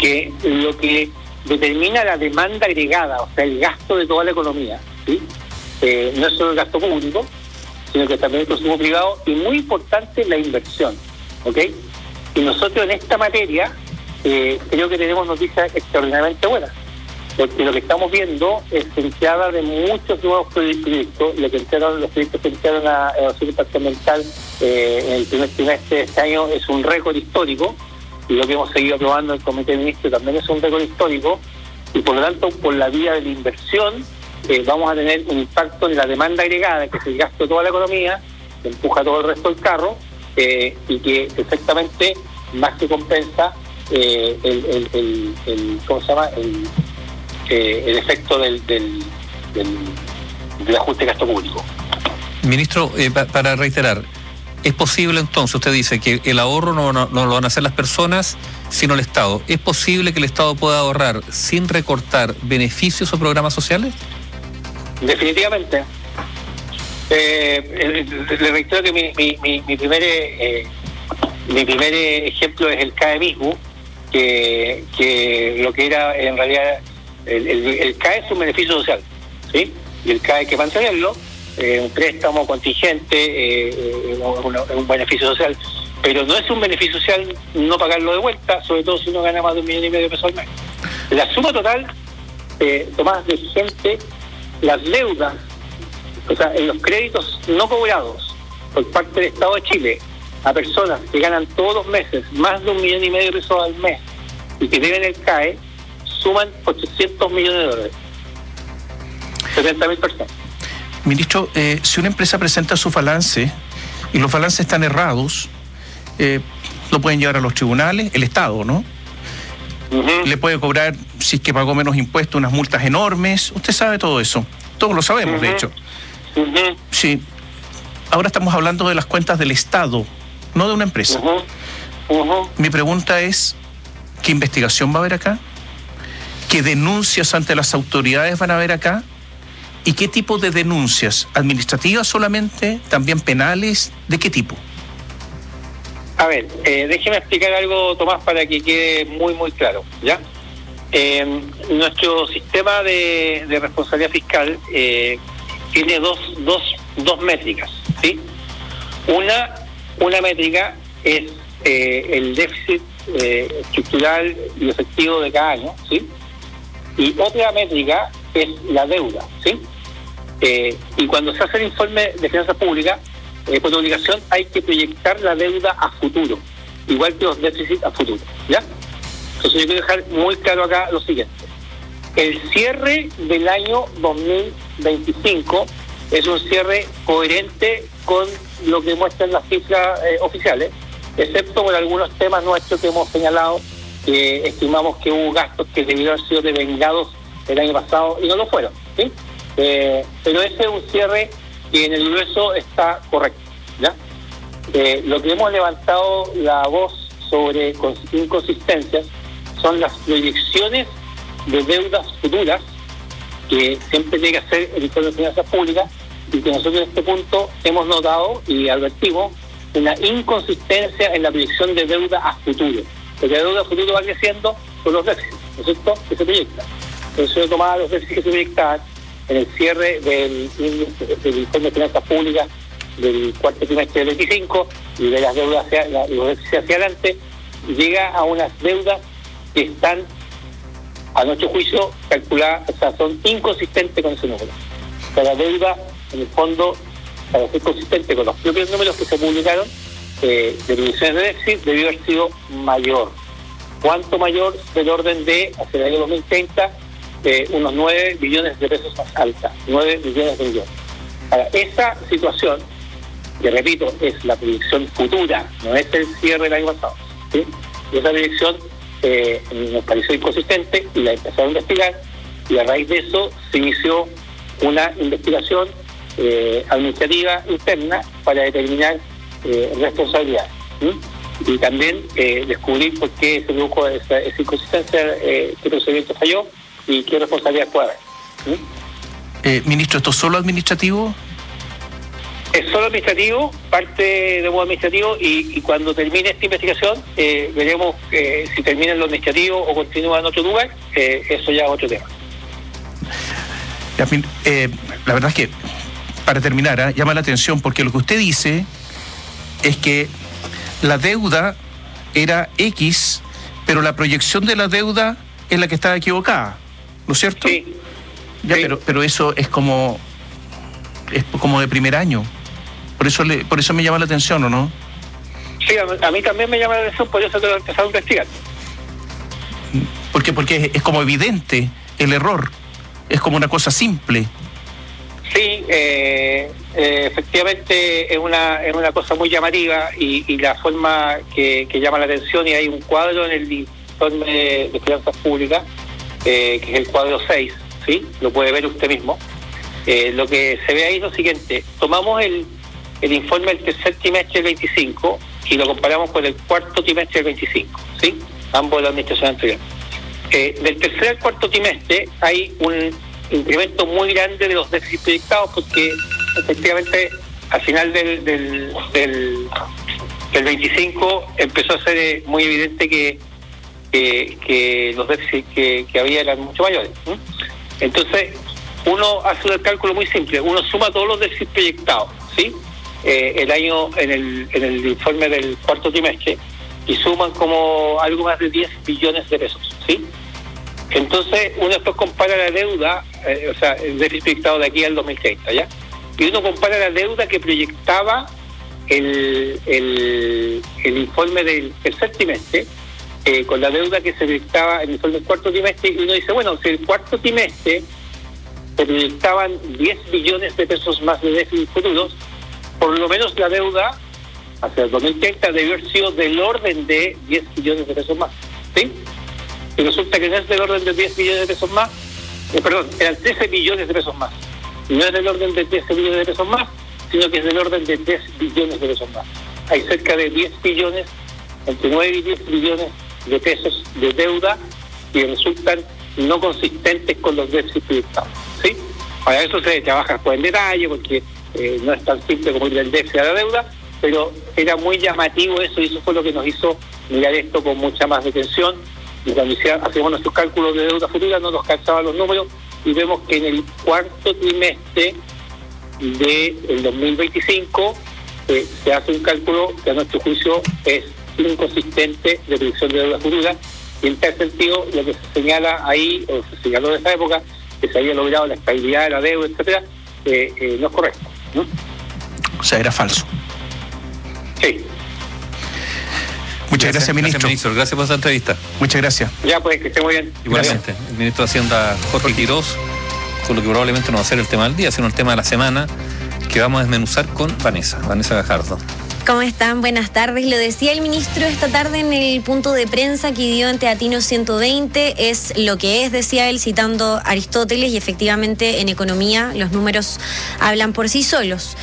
que lo que determina la demanda agregada, o sea, el gasto de toda la economía, ¿sí? No es solo el gasto público, sino que también el consumo privado, y muy importante la inversión, ¿ok? Y nosotros en esta materia creo que tenemos noticias extraordinariamente buenas, porque lo que estamos viendo es entrada de muchos nuevos proyectos. Los proyectos que entraron a evaluación de impacto ambiental en el primer trimestre de este año es un récord histórico, y lo que hemos seguido aprobando en el Comité de Ministros también es un récord histórico, y por lo tanto, por la vía de la inversión, vamos a tener un impacto en la demanda agregada, que es el gasto de toda la economía, que empuja todo el resto del carro, y que exactamente más que compensa ¿cómo se llama? El efecto del ajuste de gasto público. Ministro, para reiterar, ¿es posible entonces, usted dice que el ahorro no lo van a hacer las personas, sino el Estado? ¿Es posible que el Estado pueda ahorrar sin recortar beneficios o programas sociales? Definitivamente. Le reitero que mi primer ejemplo es el CAE mismo, que lo que era en realidad el CAE es un beneficio social, ¿sí? Y el CAE hay que mantenerlo, un préstamo contingente, un beneficio social, pero no es un beneficio social no pagarlo de vuelta, sobre todo si uno gana más de 1,5 millones de pesos al mes. La suma total, Tomás, de gente, las deudas, o sea, en los créditos no cobrados por parte del Estado de Chile a personas que ganan todos los meses más de 1,5 millones de pesos al mes y que deben el CAE, suman 800 millones de dólares. 70.000 personas. Ministro, si una empresa presenta su balance y los balances están errados, lo pueden llevar a los tribunales, el Estado, ¿no? Uh-huh. Le puede cobrar, si es que pagó menos impuestos, unas multas enormes. Usted sabe todo eso. Todos lo sabemos, uh-huh, de hecho. Uh-huh. Sí. Ahora estamos hablando de las cuentas del Estado, no de una empresa. Uh-huh. Uh-huh. Mi pregunta es, ¿qué investigación va a haber acá? ¿Qué denuncias ante las autoridades van a haber acá? ¿Y qué tipo de denuncias? ¿Administrativas solamente? ¿También penales? ¿De qué tipo? A ver, déjeme explicar algo, Tomás, para que quede muy, muy claro, ¿ya? Nuestro sistema de responsabilidad fiscal tiene dos métricas, ¿sí? Una métrica es el déficit estructural y efectivo de cada año, ¿sí? Y otra métrica es la deuda, ¿sí? Y cuando se hace el informe de finanzas públicas, por obligación hay que proyectar la deuda a futuro, igual que los déficits a futuro, ¿ya? Entonces yo quiero dejar muy claro acá lo siguiente. El cierre del año 2025 es un cierre coherente con lo que muestran las cifras oficiales, excepto por algunos temas nuestros que hemos señalado, que estimamos que hubo gastos que debieron haber sido devengados el año pasado y no lo fueron, ¿sí? Pero ese es un cierre que en el grueso está correcto, ¿ya? Lo que hemos levantado la voz sobre inconsistencias son las proyecciones de deudas futuras que siempre tiene que hacer el informe de finanzas públicas, y que nosotros en este punto hemos notado y advertimos una inconsistencia en la proyección de deuda a futuro, porque la deuda a futuro va creciendo por los déficits, ¿no es cierto?, que se proyectan. Entonces yo tomaba los déficits que se proyectaban en el cierre del informe de finanzas públicas del cuarto trimestre del 25 y de las deudas los déficits hacia adelante, llega a unas deudas que están, a nuestro juicio, calculadas, o sea, son inconsistentes con ese número. O sea, la deuda, en el fondo, para ser consistente con los propios números que se publicaron, de proyecciones de déficit, debió haber sido mayor. ¿Cuánto mayor? Del orden de, hacia el año 2030, unos 9 billones de pesos más alta, 9 billones de millones. Ahora, esa situación, que repito, es la proyección futura, no es el cierre del año pasado, ¿sí? Y esa proyección nos pareció inconsistente y la empezaron a investigar, y a raíz de eso se inició una investigación administrativa interna para determinar responsabilidades, ¿sí? Y también descubrir por qué se produjo esa inconsistencia, qué procedimiento falló y qué responsabilidad puede haber. Ministro, ¿esto es solo administrativo? Es solo administrativo, parte de modo administrativo, y cuando termine esta investigación veremos si termina en lo administrativo o continúa en otro lugar. Eso ya es otro tema. La verdad es que, para terminar, llama la atención porque lo que usted dice es que la deuda era X, pero la proyección de la deuda es la que estaba equivocada, ¿no es cierto? Sí. Ya, sí. Pero eso es como de primer año. Por eso me llama la atención, ¿o no? Sí, a mí también me llama la atención, por eso te lo he empezado a investigar. Porque es como evidente el error, es como una cosa simple. Sí, efectivamente es una cosa muy llamativa y la forma que llama la atención, y hay un cuadro en el informe de finanzas públicas, que es el cuadro 6, ¿sí? Lo puede ver usted mismo. Lo que se ve ahí es lo siguiente: tomamos el informe del tercer trimestre del 25 y lo comparamos con el cuarto trimestre del 25, ¿sí? Ambos de la administración anterior. Del tercer al cuarto trimestre hay un incremento muy grande de los déficits proyectados, porque efectivamente al final del 25 empezó a ser muy evidente que los déficits que había eran mucho mayores, ¿sí? Entonces uno hace un cálculo muy simple: uno suma todos los déficits proyectados, ¿sí? El año en el informe del cuarto trimestre, y suman como algo más de 10 billones de pesos, ¿sí? Entonces uno después compara la deuda, o sea, el déficit proyectado de aquí al 2030, ¿ya? Y uno compara la deuda que proyectaba el informe del tercer trimestre con la deuda que se proyectaba en el informe del cuarto trimestre, y uno dice, bueno, si el cuarto trimestre se proyectaban 10 billones de pesos más de déficit futuros, por lo menos la deuda hacia el 2030 debió haber sido del orden de 10 billones de pesos más, ¿sí? Y resulta que no es del orden de 10 billones de pesos más, eran 13 billones de pesos más. Y no es del orden de 13 billones de pesos más, sino que es del orden de 10 billones de pesos más. Hay cerca de 10 billones, entre 9 y 10 billones de pesos de deuda que resultan no consistentes con los déficits proyectados, ¿sí? Para eso se trabaja después en detalle, porque no es tan simple como ir del déficit a la deuda, pero era muy llamativo eso, y eso fue lo que nos hizo mirar esto con mucha más detención. Y cuando hacíamos nuestros cálculos de deuda futura no nos calzaban los números, y vemos que en el cuarto trimestre del 2025 se hace un cálculo que a nuestro juicio es inconsistente de predicción de deuda futura, y en tal sentido lo que se señala ahí, o se señaló en esa época, que se había logrado la estabilidad de la deuda, etcétera, no es correcto, ¿no? O sea, era falso. Sí. Muchas gracias, ministro. Gracias, ministro. Gracias por esta entrevista. Muchas gracias. Ya, pues, que esté muy bien. Igualmente. El ministro de Hacienda, Jorge Quiroz, con lo que probablemente no va a ser el tema del día, sino el tema de la semana, que vamos a desmenuzar con Vanessa Gajardo. ¿Cómo están? Buenas tardes. Lo decía el ministro esta tarde en el punto de prensa que dio en Teatino 120. Es lo que es, decía él, citando a Aristóteles, y efectivamente en economía los números hablan por sí solos.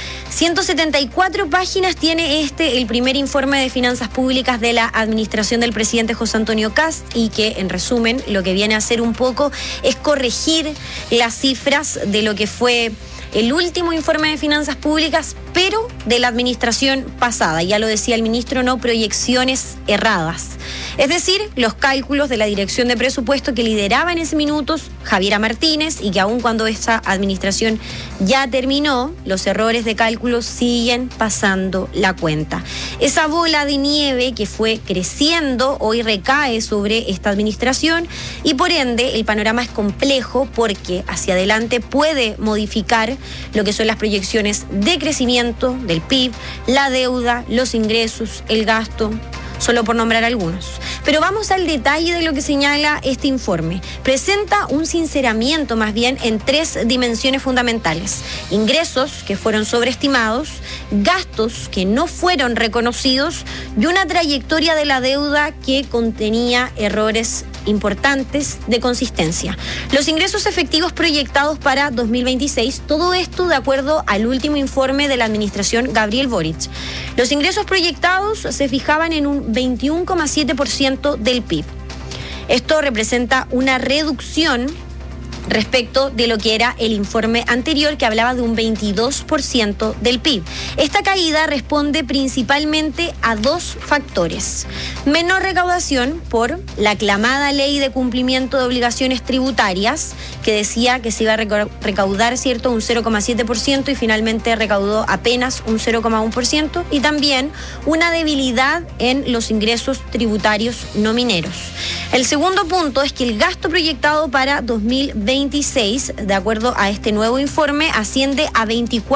174 páginas tiene el primer informe de finanzas públicas de la administración del presidente José Antonio Kast, y que, en resumen, lo que viene a hacer un poco es corregir las cifras de lo que fue el último informe de finanzas públicas, pero de la administración pasada. Ya lo decía el ministro, no proyecciones erradas. Es decir, los cálculos de la dirección de presupuesto que lideraba en ese minuto Javiera Martínez, y que aun cuando esta administración ya terminó, los errores de cálculo siguen pasando la cuenta. Esa bola de nieve que fue creciendo hoy recae sobre esta administración, y por ende el panorama es complejo, porque hacia adelante puede modificar lo que son las proyecciones de crecimiento del PIB, la deuda, los ingresos, el gasto, solo por nombrar algunos. Pero vamos al detalle de lo que señala este informe. Presenta un sinceramiento más bien en 3 dimensiones fundamentales: ingresos que fueron sobreestimados, gastos que no fueron reconocidos, y una trayectoria de la deuda que contenía errores importantes de consistencia. Los ingresos efectivos proyectados para 2026, todo esto de acuerdo al último informe de la administración Gabriel Boric. Los ingresos proyectados se fijaban en un 21,7% del PIB. Esto representa una reducción respecto de lo que era el informe anterior, que hablaba de un 22% del PIB. Esta caída responde principalmente a dos factores: menor recaudación por la aclamada ley de cumplimiento de obligaciones tributarias, que decía que se iba a recaudar, ¿cierto?, un 0,7% y finalmente recaudó apenas un 0,1%, y también una debilidad en los ingresos tributarios no mineros. El segundo punto es que el gasto proyectado para 2026, de acuerdo a este nuevo informe, asciende a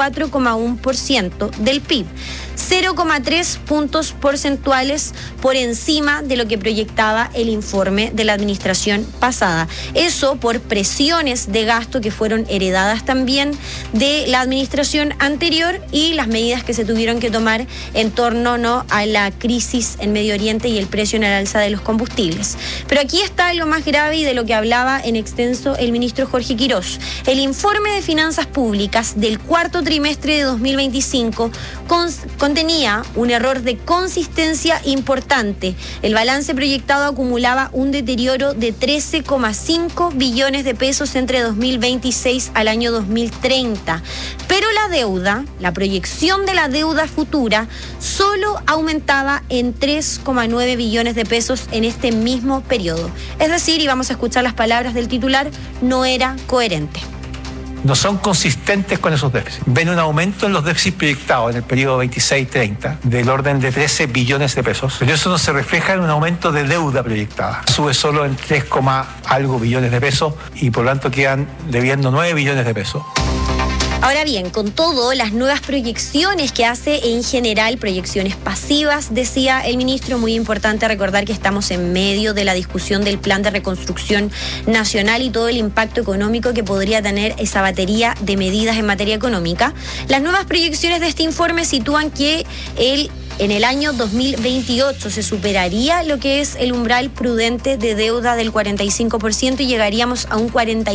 24,1% del PIB, 0,3 puntos porcentuales por encima de lo que proyectaba el informe de la administración pasada. Eso por presiones de gasto que fueron heredadas también de la administración anterior y las medidas que se tuvieron que tomar en torno, ¿no?, a la crisis en Medio Oriente y el precio en el alza de los combustibles. Pero aquí está lo más grave y de lo que hablaba en extenso el ministro Jorge Quirós. El informe de finanzas públicas del cuarto trimestre de 2025 contenía un error de consistencia importante. El balance proyectado acumulaba un deterioro de 13,5 billones de pesos entre 2026 al año 2030. Pero la deuda, la proyección de la deuda futura, solo aumentaba en 3,9 billones de pesos en este mismo periodo. Es decir, y vamos a escuchar las palabras del titular, no era coherente. No son consistentes con esos déficits. Ven un aumento en los déficits proyectados en el periodo 26-30 del orden de 13 billones de pesos, pero eso no se refleja en un aumento de deuda proyectada. Sube solo en 3, algo billones de pesos y por lo tanto quedan debiendo 9 billones de pesos. Ahora bien, con todo, las nuevas proyecciones que hace en general, proyecciones pasivas, decía el ministro, muy importante recordar que estamos en medio de la discusión del plan de reconstrucción nacional y todo el impacto económico que podría tener esa batería de medidas en materia económica. Las nuevas proyecciones de este informe sitúan que en el año 2028 se superaría lo que es el umbral prudente de deuda del 45% y llegaríamos a un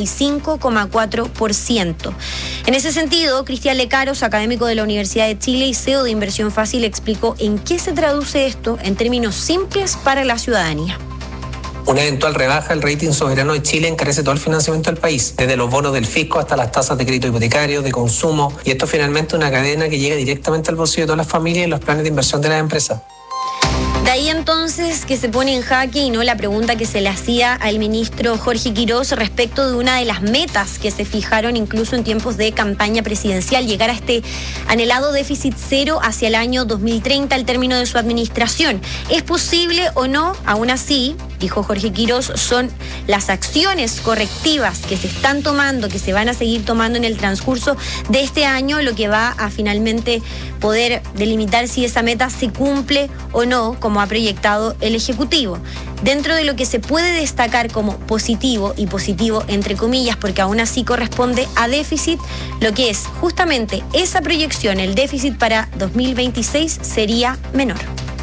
45,4%. En ese sentido, Cristian Lecaros, académico de la Universidad de Chile y CEO de Inversión Fácil, explicó en qué se traduce esto en términos simples para la ciudadanía. Una eventual rebaja del rating soberano de Chile encarece todo el financiamiento del país, desde los bonos del fisco hasta las tasas de crédito hipotecario, de consumo, y esto finalmente una cadena que llega directamente al bolsillo de todas las familias y los planes de inversión de las empresas. De ahí entonces que se pone en jaque y no la pregunta que se le hacía al ministro Jorge Quirós respecto de una de las metas que se fijaron incluso en tiempos de campaña presidencial, llegar a este anhelado déficit cero hacia el año 2030 al término de su administración. ¿Es posible o no? Aún así, dijo Jorge Quirós, son las acciones correctivas que se están tomando, que se van a seguir tomando en el transcurso de este año, lo que va a finalmente poder delimitar si esa meta se cumple o no, como ha proyectado el Ejecutivo. Dentro de lo que se puede destacar como positivo, y positivo entre comillas, porque aún así corresponde a déficit, lo que es justamente esa proyección, el déficit para 2026 sería menor.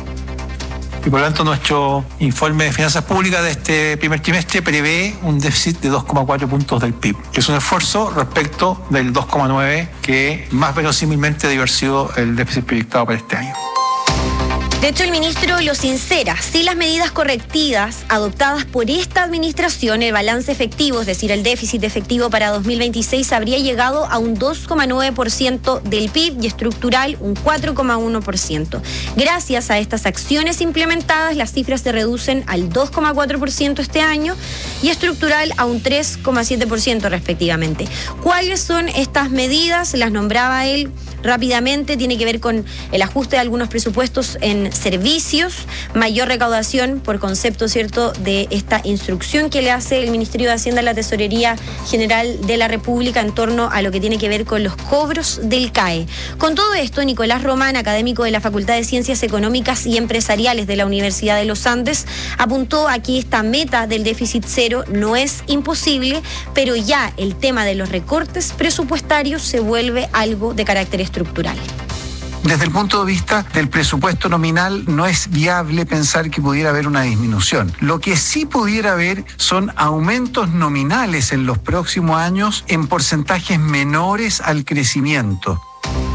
Y por lo tanto nuestro informe de finanzas públicas de este primer trimestre prevé un déficit de 2,4 puntos del PIB, que es un esfuerzo respecto del 2,9 que más verosímilmente debe haber sido el déficit proyectado para este año. De hecho, el ministro lo sincera, si las medidas correctivas adoptadas por esta administración, el balance efectivo, es decir, el déficit efectivo para 2026 habría llegado a un 2,9% del PIB y estructural un 4,1%. Gracias a estas acciones implementadas, las cifras se reducen al 2,4% este año y estructural a un 3,7% respectivamente. ¿Cuáles son estas medidas? Las nombraba él rápidamente, tiene que ver con el ajuste de algunos presupuestos en servicios, mayor recaudación por concepto, ¿cierto?, de esta instrucción que le hace el Ministerio de Hacienda a la Tesorería General de la República en torno a lo que tiene que ver con los cobros del CAE. Con todo esto, Nicolás Román, académico de la Facultad de Ciencias Económicas y Empresariales de la Universidad de los Andes, apuntó a que esta meta del déficit cero no es imposible, pero ya el tema de los recortes presupuestarios se vuelve algo de carácter estructural. Desde el punto de vista del presupuesto nominal, no es viable pensar que pudiera haber una disminución. Lo que sí pudiera haber son aumentos nominales en los próximos años en porcentajes menores al crecimiento.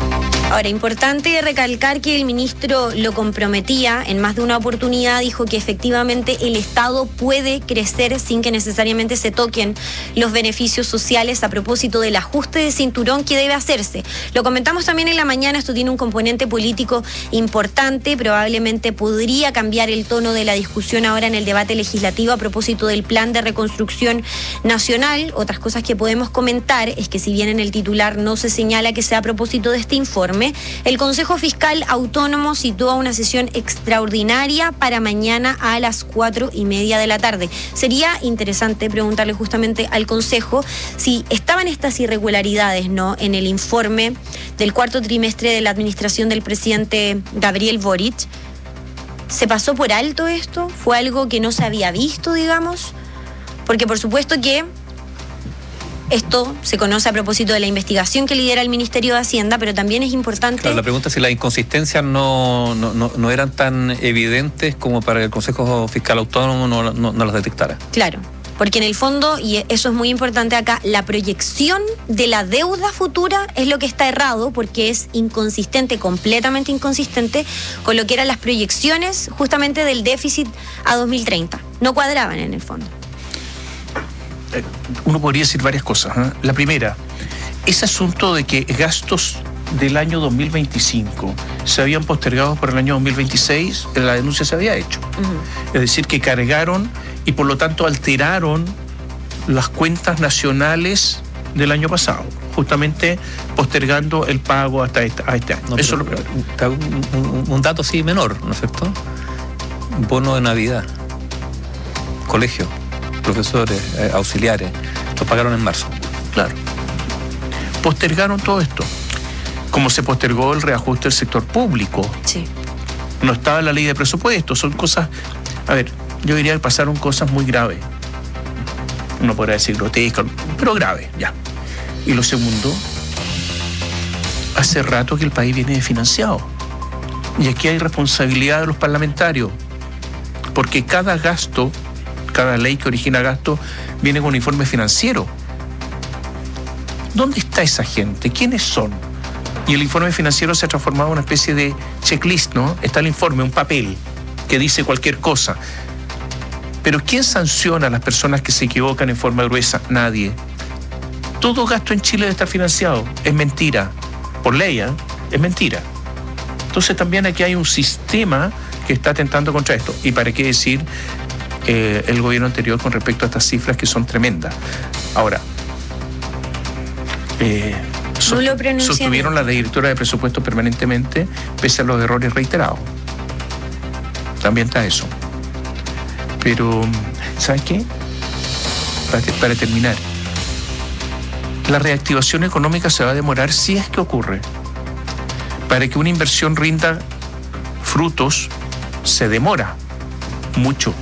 Ahora, importante recalcar que el ministro lo comprometía en más de una oportunidad, dijo que efectivamente el Estado puede crecer sin que necesariamente se toquen los beneficios sociales a propósito del ajuste de cinturón que debe hacerse. Lo comentamos también en la mañana, esto tiene un componente político importante, probablemente podría cambiar el tono de la discusión ahora en el debate legislativo a propósito del plan de reconstrucción nacional. Otras cosas que podemos comentar es que si bien en el titular no se señala que sea a propósito de este informe, el Consejo Fiscal Autónomo sitúa una sesión extraordinaria para mañana a las 4:30 de la tarde. Sería interesante preguntarle justamente al Consejo si estaban estas irregularidades, ¿no?, en el informe del cuarto trimestre de la administración del presidente Gabriel Boric. ¿Se pasó por alto esto? ¿Fue algo que no se había visto, digamos? Porque por supuesto que esto se conoce a propósito de la investigación que lidera el Ministerio de Hacienda, pero también es importante... Claro, la pregunta es si las inconsistencias no eran tan evidentes como para que el Consejo Fiscal Autónomo no las detectara. Claro, porque en el fondo, y eso es muy importante acá, la proyección de la deuda futura es lo que está errado, porque es inconsistente, completamente inconsistente, con lo que eran las proyecciones justamente del déficit a 2030. No cuadraban en el fondo. Uno podría decir varias cosas, ¿eh? La primera, ese asunto de que gastos del año 2025 se habían postergado por el año 2026, la denuncia se había hecho. Es decir, que cargaron y por lo tanto alteraron las cuentas nacionales del año pasado, justamente postergando el pago hasta este año. No, eso es lo primero. Un dato sí menor, ¿no es cierto? Bono de Navidad, colegio, profesores, auxiliares, lo pagaron en marzo. Claro. Postergaron todo esto. Como se postergó el reajuste del sector público. Sí. No estaba en la ley de presupuesto. Son cosas... A ver, yo diría que pasaron cosas muy graves. Uno podrá decir grotescas, pero graves, ya. Y lo segundo, hace rato que el país viene desfinanciado. Y aquí hay responsabilidad de los parlamentarios. Porque cada gasto... Cada ley que origina gasto viene con un informe financiero. ¿Dónde está esa gente? ¿Quiénes son? Y el informe financiero se ha transformado en una especie de checklist, ¿no? Está el informe, un papel que dice cualquier cosa. Pero ¿quién sanciona a las personas que se equivocan en forma gruesa? Nadie. Todo gasto en Chile debe estar financiado. Es mentira. Por ley, ¿eh? Es mentira. Entonces también aquí hay un sistema que está atentando contra esto. ¿Y para qué decir el gobierno anterior con respecto a estas cifras que son tremendas? Ahora, sostuvieron la directora de presupuesto permanentemente pese a los errores reiterados. También está eso. Pero, ¿sabes qué? Para terminar, la reactivación económica se va a demorar si es que ocurre. Para que una inversión rinda frutos, se demora mucho.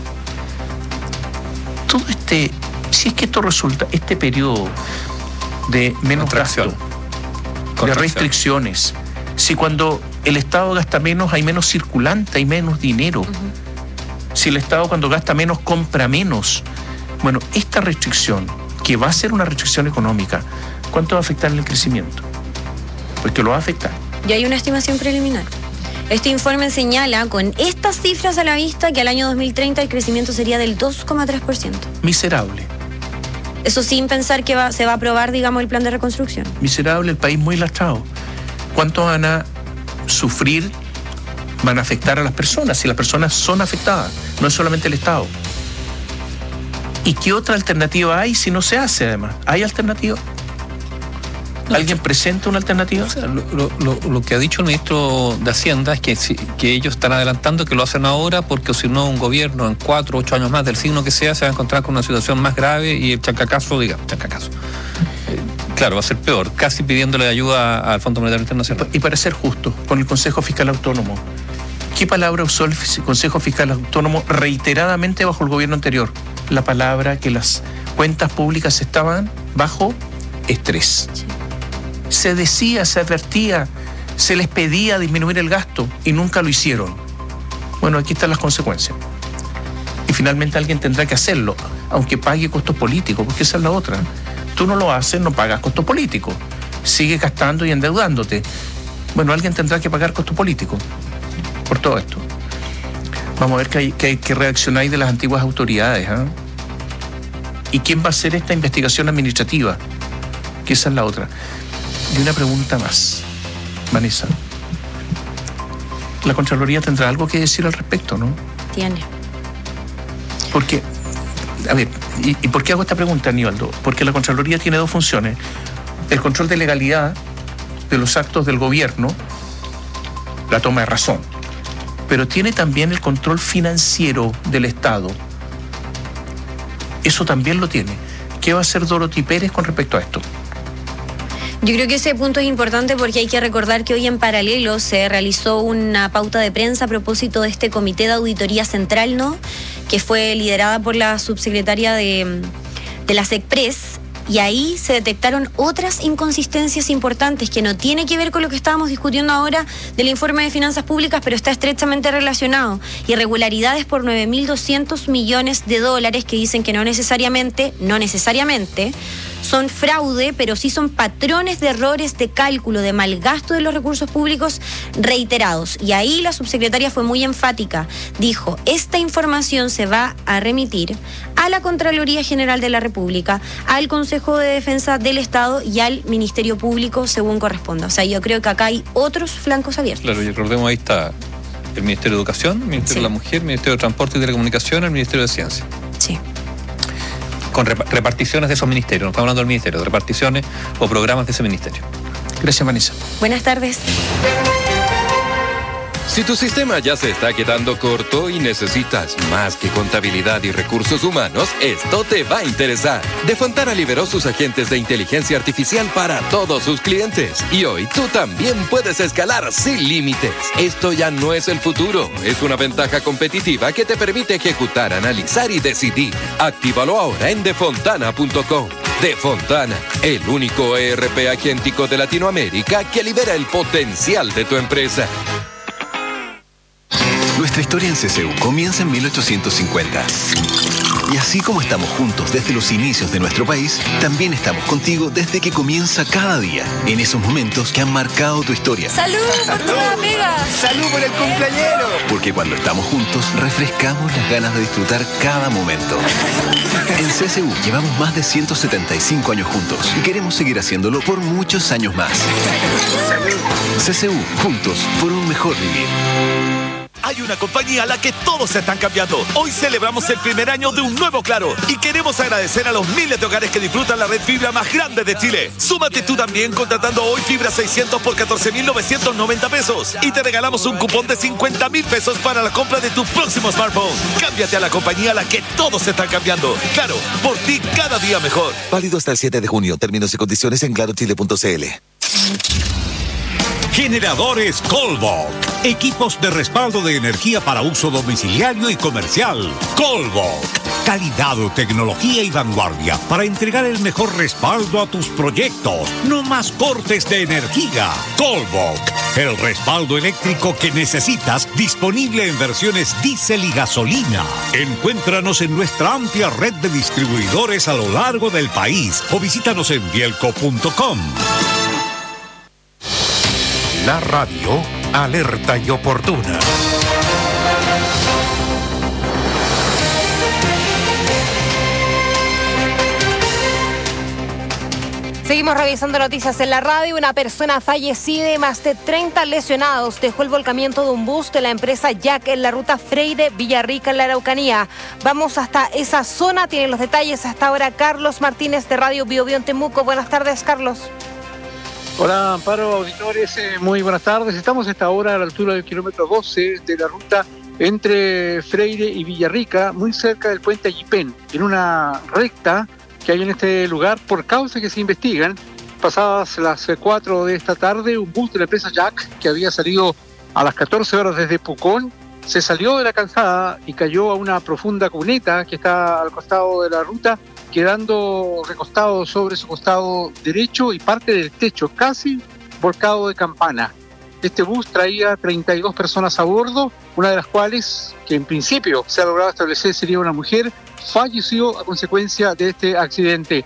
Todo si es que esto resulta, este periodo de menos gasto, de restricciones, si cuando el Estado gasta menos hay menos circulante, hay menos dinero, si el Estado cuando gasta menos compra menos, bueno, esta restricción, que va a ser una restricción económica, ¿cuánto va a afectar en el crecimiento? Pues que lo va a afectar. Y hay una estimación preliminar. Este informe señala, con estas cifras a la vista, que al año 2030 el crecimiento sería del 2,3%. Miserable. Eso sin pensar que se va a aprobar, digamos, el plan de reconstrucción. Miserable, el país muy lastrado. ¿Cuánto van a sufrir? Van a afectar a las personas, si las personas son afectadas, no es solamente el Estado. ¿Y qué otra alternativa hay si no se hace, además? ¿Hay alternativa? ¿Alguien presenta una alternativa? O sea, lo que ha dicho el ministro de Hacienda es que ellos están adelantando que lo hacen ahora porque si no un gobierno en 4 o 8 años más, del signo que sea, se va a encontrar con una situación más grave y el chancacazo, claro, va a ser peor, casi pidiéndole ayuda al Fondo Monetario Internacional. Y para ser justo, con el Consejo Fiscal Autónomo, ¿qué palabra usó el Consejo Fiscal Autónomo reiteradamente bajo el gobierno anterior? La palabra que las cuentas públicas estaban bajo estrés. Sí. Se decía, se advertía, se les pedía disminuir el gasto y nunca lo hicieron. Bueno, aquí están las consecuencias. Y finalmente alguien tendrá que hacerlo, aunque pague costos políticos, porque esa es la otra. Tú no lo haces, no pagas costos políticos. Sigues gastando y endeudándote. Bueno, alguien tendrá que pagar costo político por todo esto. Vamos a ver qué reacción hay de las antiguas autoridades, ¿eh? ¿Y quién va a hacer esta investigación administrativa? Que esa es la otra. Y una pregunta más, Vanessa. La Contraloría tendrá algo que decir al respecto, ¿no? Tiene. Porque, a ver, ¿y por qué hago esta pregunta, Aníbaldo? Porque la Contraloría tiene dos funciones. El control de legalidad de los actos del gobierno, la toma de razón, pero tiene también el control financiero del Estado. Eso también lo tiene. ¿Qué va a hacer Dorothy Pérez con respecto a esto? Yo creo que ese punto es importante porque hay que recordar que hoy en paralelo se realizó una pauta de prensa a propósito de este Comité de Auditoría Central, ¿no? Que fue liderada por la subsecretaria de la SECPRES. Y ahí se detectaron otras inconsistencias importantes que no tiene que ver con lo que estábamos discutiendo ahora del informe de finanzas públicas, pero está estrechamente relacionado. Irregularidades por 9.200 millones de dólares que dicen que no necesariamente son fraude, pero sí son patrones de errores de cálculo, de malgasto de los recursos públicos reiterados. Y ahí la subsecretaria fue muy enfática. Dijo, esta información se va a remitir a la Contraloría General de la República, al Consejo de Defensa del Estado y al Ministerio Público según corresponda. O sea, yo creo que acá hay otros flancos abiertos. Claro, y recordemos, ahí está el Ministerio de Educación, el Ministerio de la Mujer, el Ministerio de Transporte y Telecomunicación, el Ministerio de Ciencia. Sí. Con reparticiones de esos ministerios, no estamos hablando del ministerio, de reparticiones o programas de ese ministerio. Gracias, Vanessa. Buenas tardes. Si tu sistema ya se está quedando corto y necesitas más que contabilidad y recursos humanos, esto te va a interesar. Defontana liberó sus agentes de inteligencia artificial para todos sus clientes. Y hoy tú también puedes escalar sin límites. Esto ya no es el futuro, es una ventaja competitiva que te permite ejecutar, analizar y decidir. Actívalo ahora en defontana.com. Defontana, el único ERP agéntico de Latinoamérica que libera el potencial de tu empresa. Nuestra historia en CCU comienza en 1850. Y así como estamos juntos desde los inicios de nuestro país, también estamos contigo desde que comienza cada día, en esos momentos que han marcado tu historia. ¡Salud por tu nueva pega! ¡Salud por el cumpleañero! Porque cuando estamos juntos, refrescamos las ganas de disfrutar cada momento. En CCU llevamos más de 175 años juntos y queremos seguir haciéndolo por muchos años más. CCU, juntos por un mejor vivir. Hay una compañía a la que todos se están cambiando. Hoy celebramos el primer año de un nuevo Claro y queremos agradecer a los miles de hogares que disfrutan la red fibra más grande de Chile. Súmate tú también contratando hoy fibra 600 por 14.990 pesos y te regalamos un cupón de 50.000 pesos para la compra de tu próximo smartphone. Cámbiate a la compañía a la que todos se están cambiando. Claro, por ti cada día mejor. Válido hasta el 7 de junio. Términos y condiciones en clarochile.cl. Generadores Colbok. Equipos de respaldo de energía para uso domiciliario y comercial. Colbok. Calidad, tecnología y vanguardia para entregar el mejor respaldo a tus proyectos. No más cortes de energía. Colbok. El respaldo eléctrico que necesitas, disponible en versiones diésel y gasolina. Encuéntranos en nuestra amplia red de distribuidores a lo largo del país o visítanos en bielco.com. La radio alerta y oportuna. Seguimos revisando noticias en la radio. Una persona fallecida y más de 30 lesionados dejó el volcamiento de un bus de la empresa Jack en la ruta Freire-Villarrica en la Araucanía. Vamos hasta esa zona. Tienen los detalles hasta ahora Carlos Martínez de Radio Biobío en Temuco. Buenas tardes, Carlos. Hola, Amparo, auditores, muy buenas tardes. Estamos a esta hora a la altura del kilómetro 12 de la ruta entre Freire y Villarrica, muy cerca del puente Ayipén, en una recta que hay en este lugar por causas que se investigan. Pasadas las 4 de esta tarde, un bus de la empresa Jack, que había salido a las 14 horas desde Pucón, se salió de la calzada y cayó a una profunda cuneta que está al costado de la ruta, quedando recostado sobre su costado derecho y parte del techo, casi volcado de campana. Este bus traía 32 personas a bordo, una de las cuales, que en principio se ha logrado establecer sería una mujer, falleció a consecuencia de este accidente.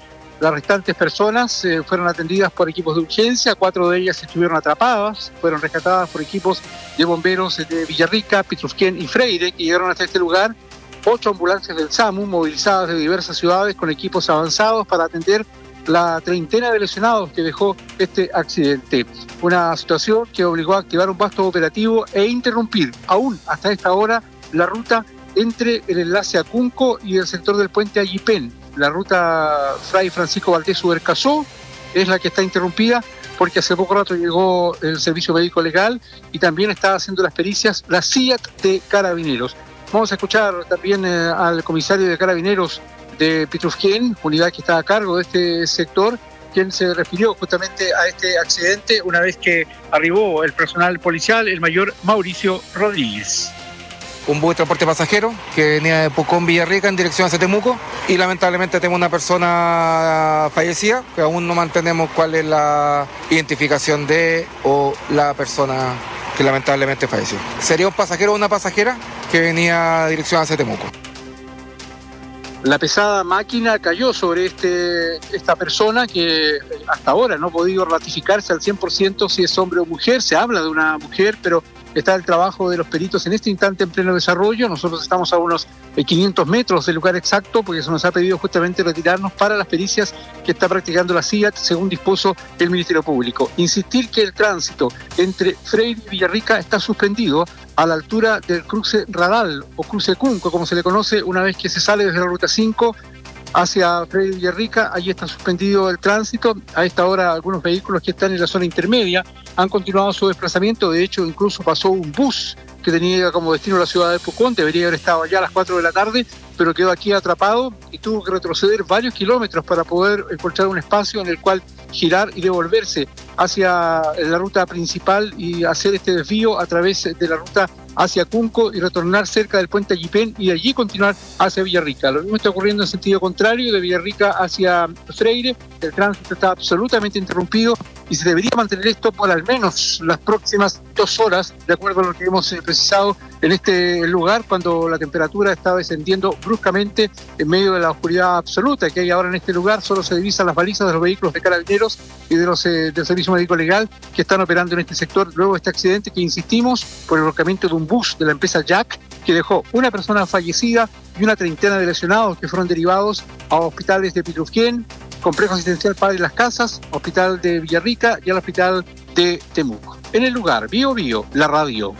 Las restantes personas fueron atendidas por equipos de urgencia, 4 de ellas estuvieron atrapadas, fueron rescatadas por equipos de bomberos de Villarrica, Pitrufquén y Freire, que llegaron hasta este lugar. 8 ambulancias del SAMU movilizadas de diversas ciudades con equipos avanzados para atender la treintena de lesionados que dejó este accidente. Una situación que obligó a activar un vasto operativo e interrumpir aún hasta esta hora la ruta entre el enlace a Cunco y el sector del puente Ayipén. La ruta Fray Francisco Valdés Ubercazó es la que está interrumpida porque hace poco rato llegó el servicio médico legal y también está haciendo las pericias la CIAT de Carabineros. Vamos a escuchar también al comisario de Carabineros de Pitrufquén, unidad que está a cargo de este sector, quien se refirió justamente a este accidente una vez que arribó el personal policial, el mayor Mauricio Rodríguez. Un bus de transporte pasajero que venía de Pucón, Villarrica, en dirección hacia Temuco, y lamentablemente tenemos una persona fallecida, que aún no mantenemos cuál es la identificación de o la persona que lamentablemente falleció. Sería un pasajero o una pasajera que venía a dirección hacia Temuco. La pesada máquina cayó sobre esta persona que hasta ahora no ha podido ratificarse al 100% si es hombre o mujer. Se habla de una mujer, pero está el trabajo de los peritos en este instante en pleno desarrollo. Nosotros estamos a unos 500 metros del lugar exacto porque se nos ha pedido justamente retirarnos para las pericias que está practicando la CIAT según dispuso el Ministerio Público. Insistir que el tránsito entre Freire y Villarrica está suspendido a la altura del cruce Radal o cruce Cunco, como se le conoce, una vez que se sale desde la ruta 5 hacia Freire y Villarrica. Allí está suspendido el tránsito. A esta hora algunos vehículos que están en la zona intermedia han continuado su desplazamiento. De hecho, incluso pasó un bus que tenía como destino la ciudad de Pucón, debería haber estado allá a las 4 de la tarde, pero quedó aquí atrapado y tuvo que retroceder varios kilómetros para poder encontrar un espacio en el cual girar y devolverse hacia la ruta principal y hacer este desvío a través de la ruta hacia Cunco y retornar cerca del puente Ayipén y allí continuar hacia Villarrica. Lo mismo está ocurriendo en sentido contrario, de Villarrica hacia Freire. El tránsito está absolutamente interrumpido y se debería mantener esto por al menos las próximas 2 horas, de acuerdo a lo que hemos precisado en este lugar, cuando la temperatura está descendiendo bruscamente en medio de la oscuridad absoluta que hay ahora en este lugar. Solo se divisan las balizas de los vehículos de Carabineros y de los del Servicio Médico Legal que están operando en este sector luego de este accidente que, insistimos, por el volcamiento de un bus de la empresa Jack que dejó una persona fallecida y una treintena de lesionados que fueron derivados a hospitales de Pitrufquén, Complejo Asistencial Padre Las Casas, Hospital de Villarrica y al Hospital de Temuco. En el lugar, Bio Bio, la radio.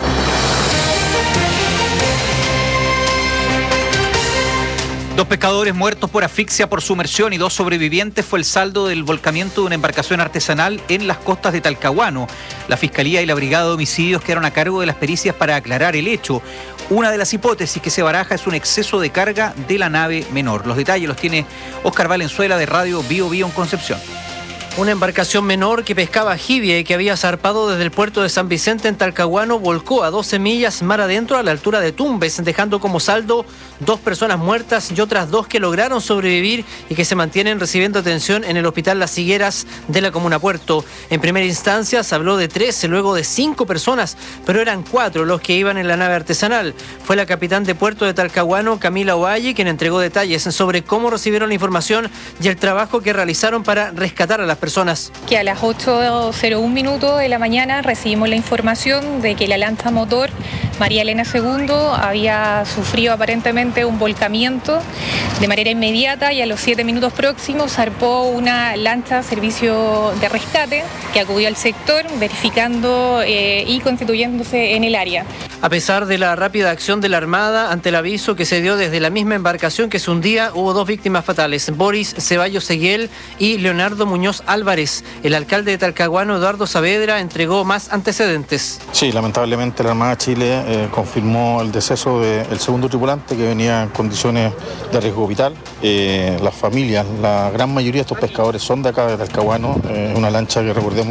Dos pescadores muertos por asfixia por sumersión y 2 sobrevivientes fue el saldo del volcamiento de una embarcación artesanal en las costas de Talcahuano. La Fiscalía y la Brigada de Homicidios quedaron a cargo de las pericias para aclarar el hecho. Una de las hipótesis que se baraja es un exceso de carga de la nave menor. Los detalles los tiene Óscar Valenzuela de Radio Bio Bio en Concepción. Una embarcación menor que pescaba jibia y que había zarpado desde el puerto de San Vicente en Talcahuano volcó a 12 millas mar adentro a la altura de Tumbes, dejando como saldo 2 personas muertas y otras 2 que lograron sobrevivir y que se mantienen recibiendo atención en el Hospital Las Higueras de la comuna Puerto. En primera instancia se habló de 13, luego de 5 personas, pero eran 4 los que iban en la nave artesanal. Fue la capitán de Puerto de Talcahuano, Camila Ovalle, quien entregó detalles sobre cómo recibieron la información y el trabajo que realizaron para rescatar a las personas. Que a las 8:01 de la mañana recibimos la información de que la lancha motor María Elena II había sufrido aparentemente un volcamiento de manera inmediata y a los 7 minutos próximos zarpó una lancha servicio de rescate que acudió al sector verificando y constituyéndose en el área. A pesar de la rápida acción de la Armada ante el aviso que se dio desde la misma embarcación que se hundía, hubo 2 víctimas fatales, Boris Ceballos Seguiel y Leonardo Muñoz Álvarez. El alcalde de Talcahuano, Eduardo Saavedra, entregó más antecedentes. Sí, lamentablemente la Armada de Chile confirmó el deceso del segundo tripulante que venía en condiciones de riesgo vital. Las familias, la gran mayoría de estos pescadores son de acá de Talcahuano. Una lancha que, recordemos,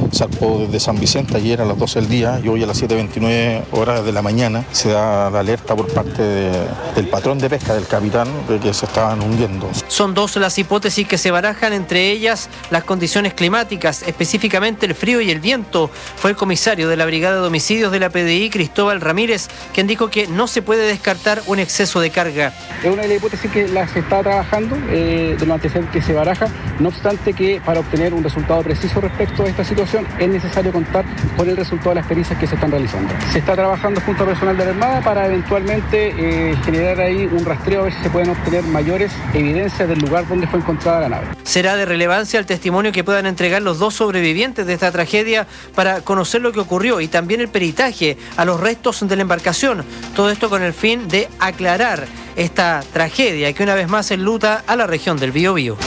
zarpó desde San Vicente ayer a las 12 del día y hoy a las 7:29 horas de la mañana se da la alerta por parte del patrón de pesca, del capitán, de que se estaban hundiendo. Son dos las hipótesis que se barajan, entre ellas las condiciones climáticas, específicamente el frío y el viento. Fue el comisario de la Brigada de Homicidios de la PDI, Cristóbal Ramírez, quien dijo que no se puede descartar un exceso de carga. Es una de las hipótesis que se está trabajando, de los antecedentes que se baraja, no obstante que para obtener un resultado preciso respecto a esta situación es necesario contar con el resultado de las pericias que se están realizando. Se está trabajando junto al personal de la Armada para eventualmente generar ahí un rastreo a ver si se pueden obtener mayores evidencias del lugar donde fue encontrada la nave. Será de relevancia el testimonio que puedan entregar los dos sobrevivientes de esta tragedia para conocer lo que ocurrió y también el peritaje a los restos de la embarcación. Todo esto con el fin de aclarar esta tragedia que una vez más enluta a la región del Biobío.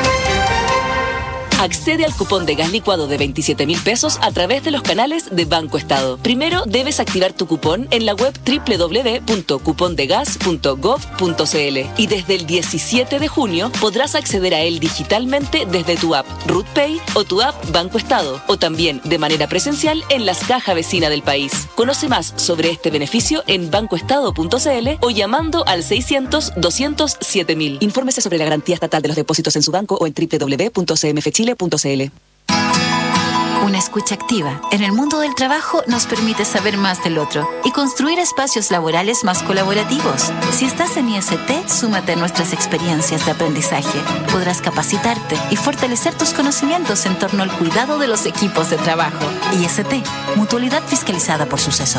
Accede al cupón de gas licuado de 27.000 pesos a través de los canales de Banco Estado. Primero debes activar tu cupón en la web www.cupondegas.gov.cl y desde el 17 de junio podrás acceder a él digitalmente desde tu app RutPay o tu app Banco Estado o también de manera presencial en las cajas vecinas del país. Conoce más sobre este beneficio en bancoestado.cl o llamando al 600-200-7000. Infórmese sobre la garantía estatal de los depósitos en su banco o en www.cmfchile.cl. Una escucha activa en el mundo del trabajo nos permite saber más del otro y construir espacios laborales más colaborativos. Si estás en IST, súmate a nuestras experiencias de aprendizaje. Podrás capacitarte y fortalecer tus conocimientos en torno al cuidado de los equipos de trabajo. IST, mutualidad fiscalizada por Suceso.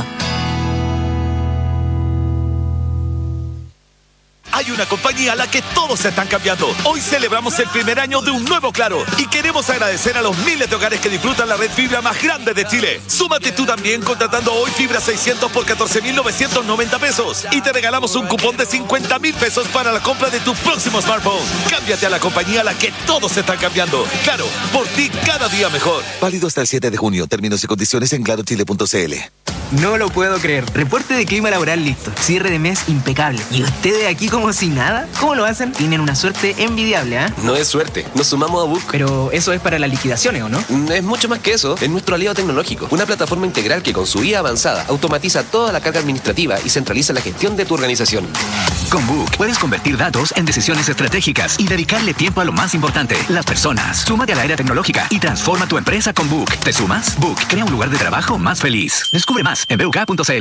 Hay una compañía a la que todos se están cambiando. Hoy celebramos el primer año de un nuevo Claro y queremos agradecer a los miles de hogares que disfrutan la red fibra más grande de Chile. Súmate tú también contratando hoy fibra 600 por 14.990 pesos y te regalamos un cupón de 50.000 pesos para la compra de tu próximo smartphone. Cámbiate a la compañía a la que todos se están cambiando. Claro, por ti cada día mejor. Válido hasta el 7 de junio. Términos y condiciones en clarochile.cl. No lo puedo creer. Reporte de clima laboral listo. Cierre de mes impecable. ¿Y ustedes aquí como si nada? ¿Cómo lo hacen? Tienen una suerte envidiable, ¿eh? No es suerte. Nos sumamos a Book. Pero eso es para las liquidaciones, ¿o no? Es mucho más que eso. Es nuestro aliado tecnológico. Una plataforma integral que con su IA avanzada automatiza toda la carga administrativa y centraliza la gestión de tu organización. Con Book puedes convertir datos en decisiones estratégicas y dedicarle tiempo a lo más importante, las personas. Súmate a la era tecnológica y transforma tu empresa con Book. ¿Te sumas? Book crea un lugar de trabajo más feliz. Descubre más en buk.cl.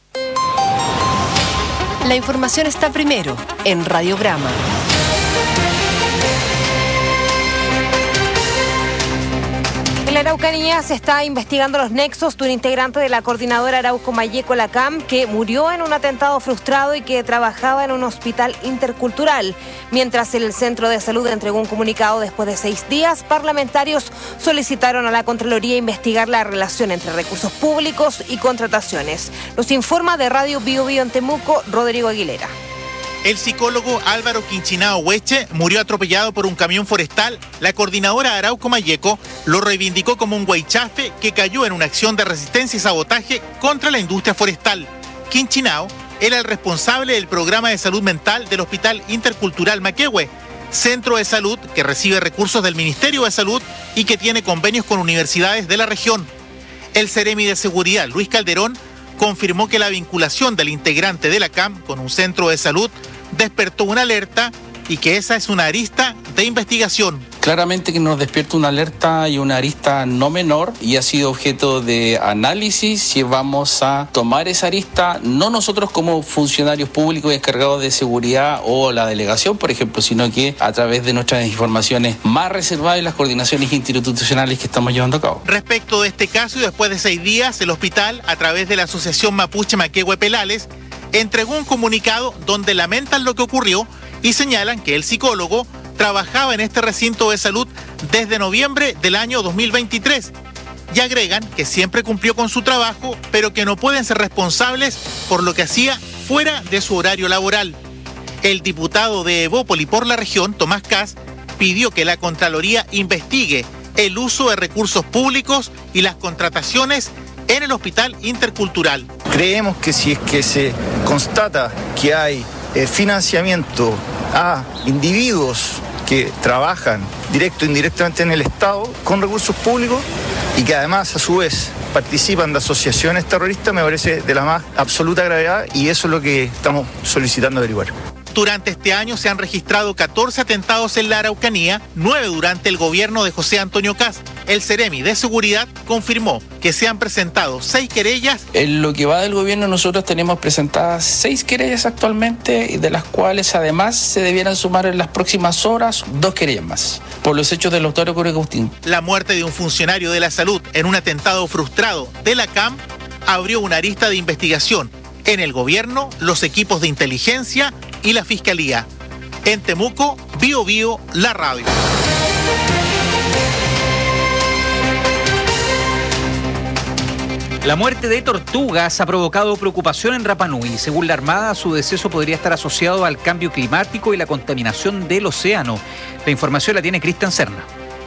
La información está primero en Radiograma. En la Araucanía se está investigando los nexos de un integrante de la coordinadora Arauco Mayeco Lacam que murió en un atentado frustrado y que trabajaba en un hospital intercultural. Mientras el centro de salud entregó un comunicado después de 6 días, parlamentarios solicitaron a la Contraloría investigar la relación entre recursos públicos y contrataciones. Nos informa de Radio Biobío en Temuco, Rodrigo Aguilera. El psicólogo Álvaro Quinchinao Hueche murió atropellado por un camión forestal. La coordinadora Arauco Mayeco lo reivindicó como un huaychafe que cayó en una acción de resistencia y sabotaje contra la industria forestal. Quinchinao era el responsable del programa de salud mental del Hospital Intercultural Maquehue, centro de salud que recibe recursos del Ministerio de Salud y que tiene convenios con universidades de la región. El Ceremi de Seguridad, Luis Calderón, confirmó que la vinculación del integrante de la CAM con un centro de salud despertó una alerta y que esa es una arista de investigación. Claramente que nos despierta una alerta y una arista no menor y ha sido objeto de análisis si vamos a tomar esa arista, no nosotros como funcionarios públicos encargados de seguridad o la delegación, por ejemplo, sino que a través de nuestras informaciones más reservadas y las coordinaciones institucionales que estamos llevando a cabo. Respecto de este caso y después de 6 días, el hospital, a través de la Asociación Mapuche Maquehue Pelales, entregó un comunicado donde lamentan lo que ocurrió y señalan que el psicólogo trabajaba en este recinto de salud desde noviembre del año 2023 y agregan que siempre cumplió con su trabajo, pero que no pueden ser responsables por lo que hacía fuera de su horario laboral. El diputado de Evópoli por la región, Tomás Kass, pidió que la Contraloría investigue el uso de recursos públicos y las contrataciones en el Hospital Intercultural. Creemos que si es que se constata que hay financiamiento a individuos que trabajan directo e indirectamente en el Estado con recursos públicos, y que además a su vez participan de asociaciones terroristas, me parece de la más absoluta gravedad, y eso es lo que estamos solicitando averiguar. Durante este año se han registrado 14 atentados en la Araucanía, 9 durante el gobierno de José Antonio Kast. El Ceremi de Seguridad confirmó que se han presentado 6 querellas. En lo que va del gobierno nosotros tenemos presentadas 6 querellas actualmente, y de las cuales además se debieran sumar en las próximas horas 2 querellas más, por los hechos del doctor Agustín. La muerte de un funcionario de la salud en un atentado frustrado de la CAM abrió una arista de investigación en el gobierno, los equipos de inteligencia y la Fiscalía. En Temuco, Bío Bío, la radio. La muerte de tortugas ha provocado preocupación en Rapa Nui. Según la Armada, su deceso podría estar asociado al cambio climático y la contaminación del océano. La información la tiene Cristian Serna.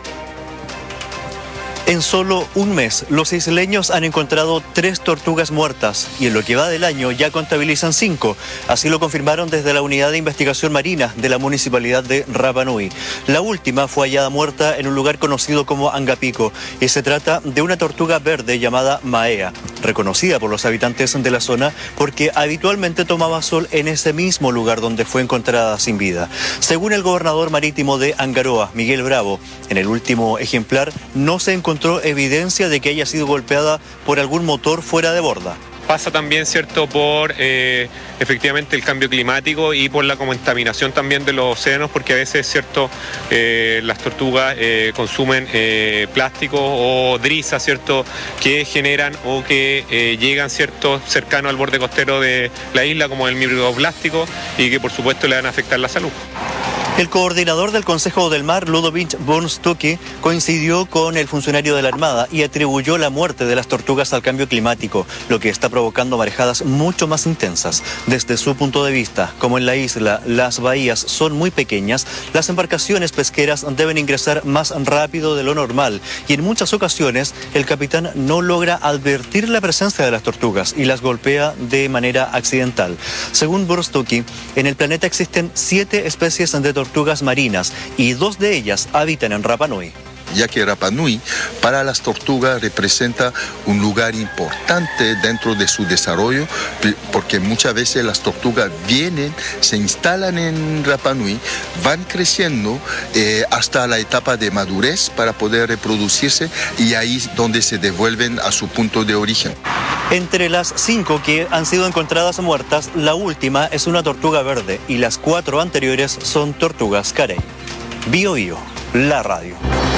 En solo un mes, los isleños han encontrado 3 tortugas muertas y en lo que va del año ya contabilizan 5. Así lo confirmaron desde la Unidad de Investigación Marina de la Municipalidad de Rapa Nui. La última fue hallada muerta en un lugar conocido como Angapico y se trata de una tortuga verde llamada Maea, reconocida por los habitantes de la zona porque habitualmente tomaba sol en ese mismo lugar donde fue encontrada sin vida. Según el gobernador marítimo de Angaroa, Miguel Bravo, en el último ejemplar no se encontró evidencia de que haya sido golpeada por algún motor fuera de borda. Pasa también, ¿cierto?, por efectivamente el cambio climático y por la contaminación también de los océanos, porque a veces, ¿cierto?, las tortugas consumen plásticos o drizas, ¿cierto?, que generan o que llegan, ¿cierto?, cercano al borde costero de la isla, como el microplástico, y que por supuesto le van a afectar la salud. El coordinador del Consejo del Mar, Ludovic Bornstucki, coincidió con el funcionario de la Armada y atribuyó la muerte de las tortugas al cambio climático, lo que está provocando marejadas mucho más intensas. Desde su punto de vista, como en la isla las bahías son muy pequeñas, las embarcaciones pesqueras deben ingresar más rápido de lo normal y en muchas ocasiones el capitán no logra advertir la presencia de las tortugas y las golpea de manera accidental. Según Bornstucki, en el planeta existen 7 especies de tortugas marinas y 2 de ellas habitan en Rapa Nui. Ya que Rapa Nui para las tortugas representa un lugar importante dentro de su desarrollo, porque muchas veces las tortugas vienen, se instalan en Rapa Nui, van creciendo hasta la etapa de madurez para poder reproducirse y ahí es donde se devuelven a su punto de origen. Entre las 5 que han sido encontradas muertas, la última es una tortuga verde y las 4 anteriores son tortugas carey. Bío Bío, la radio.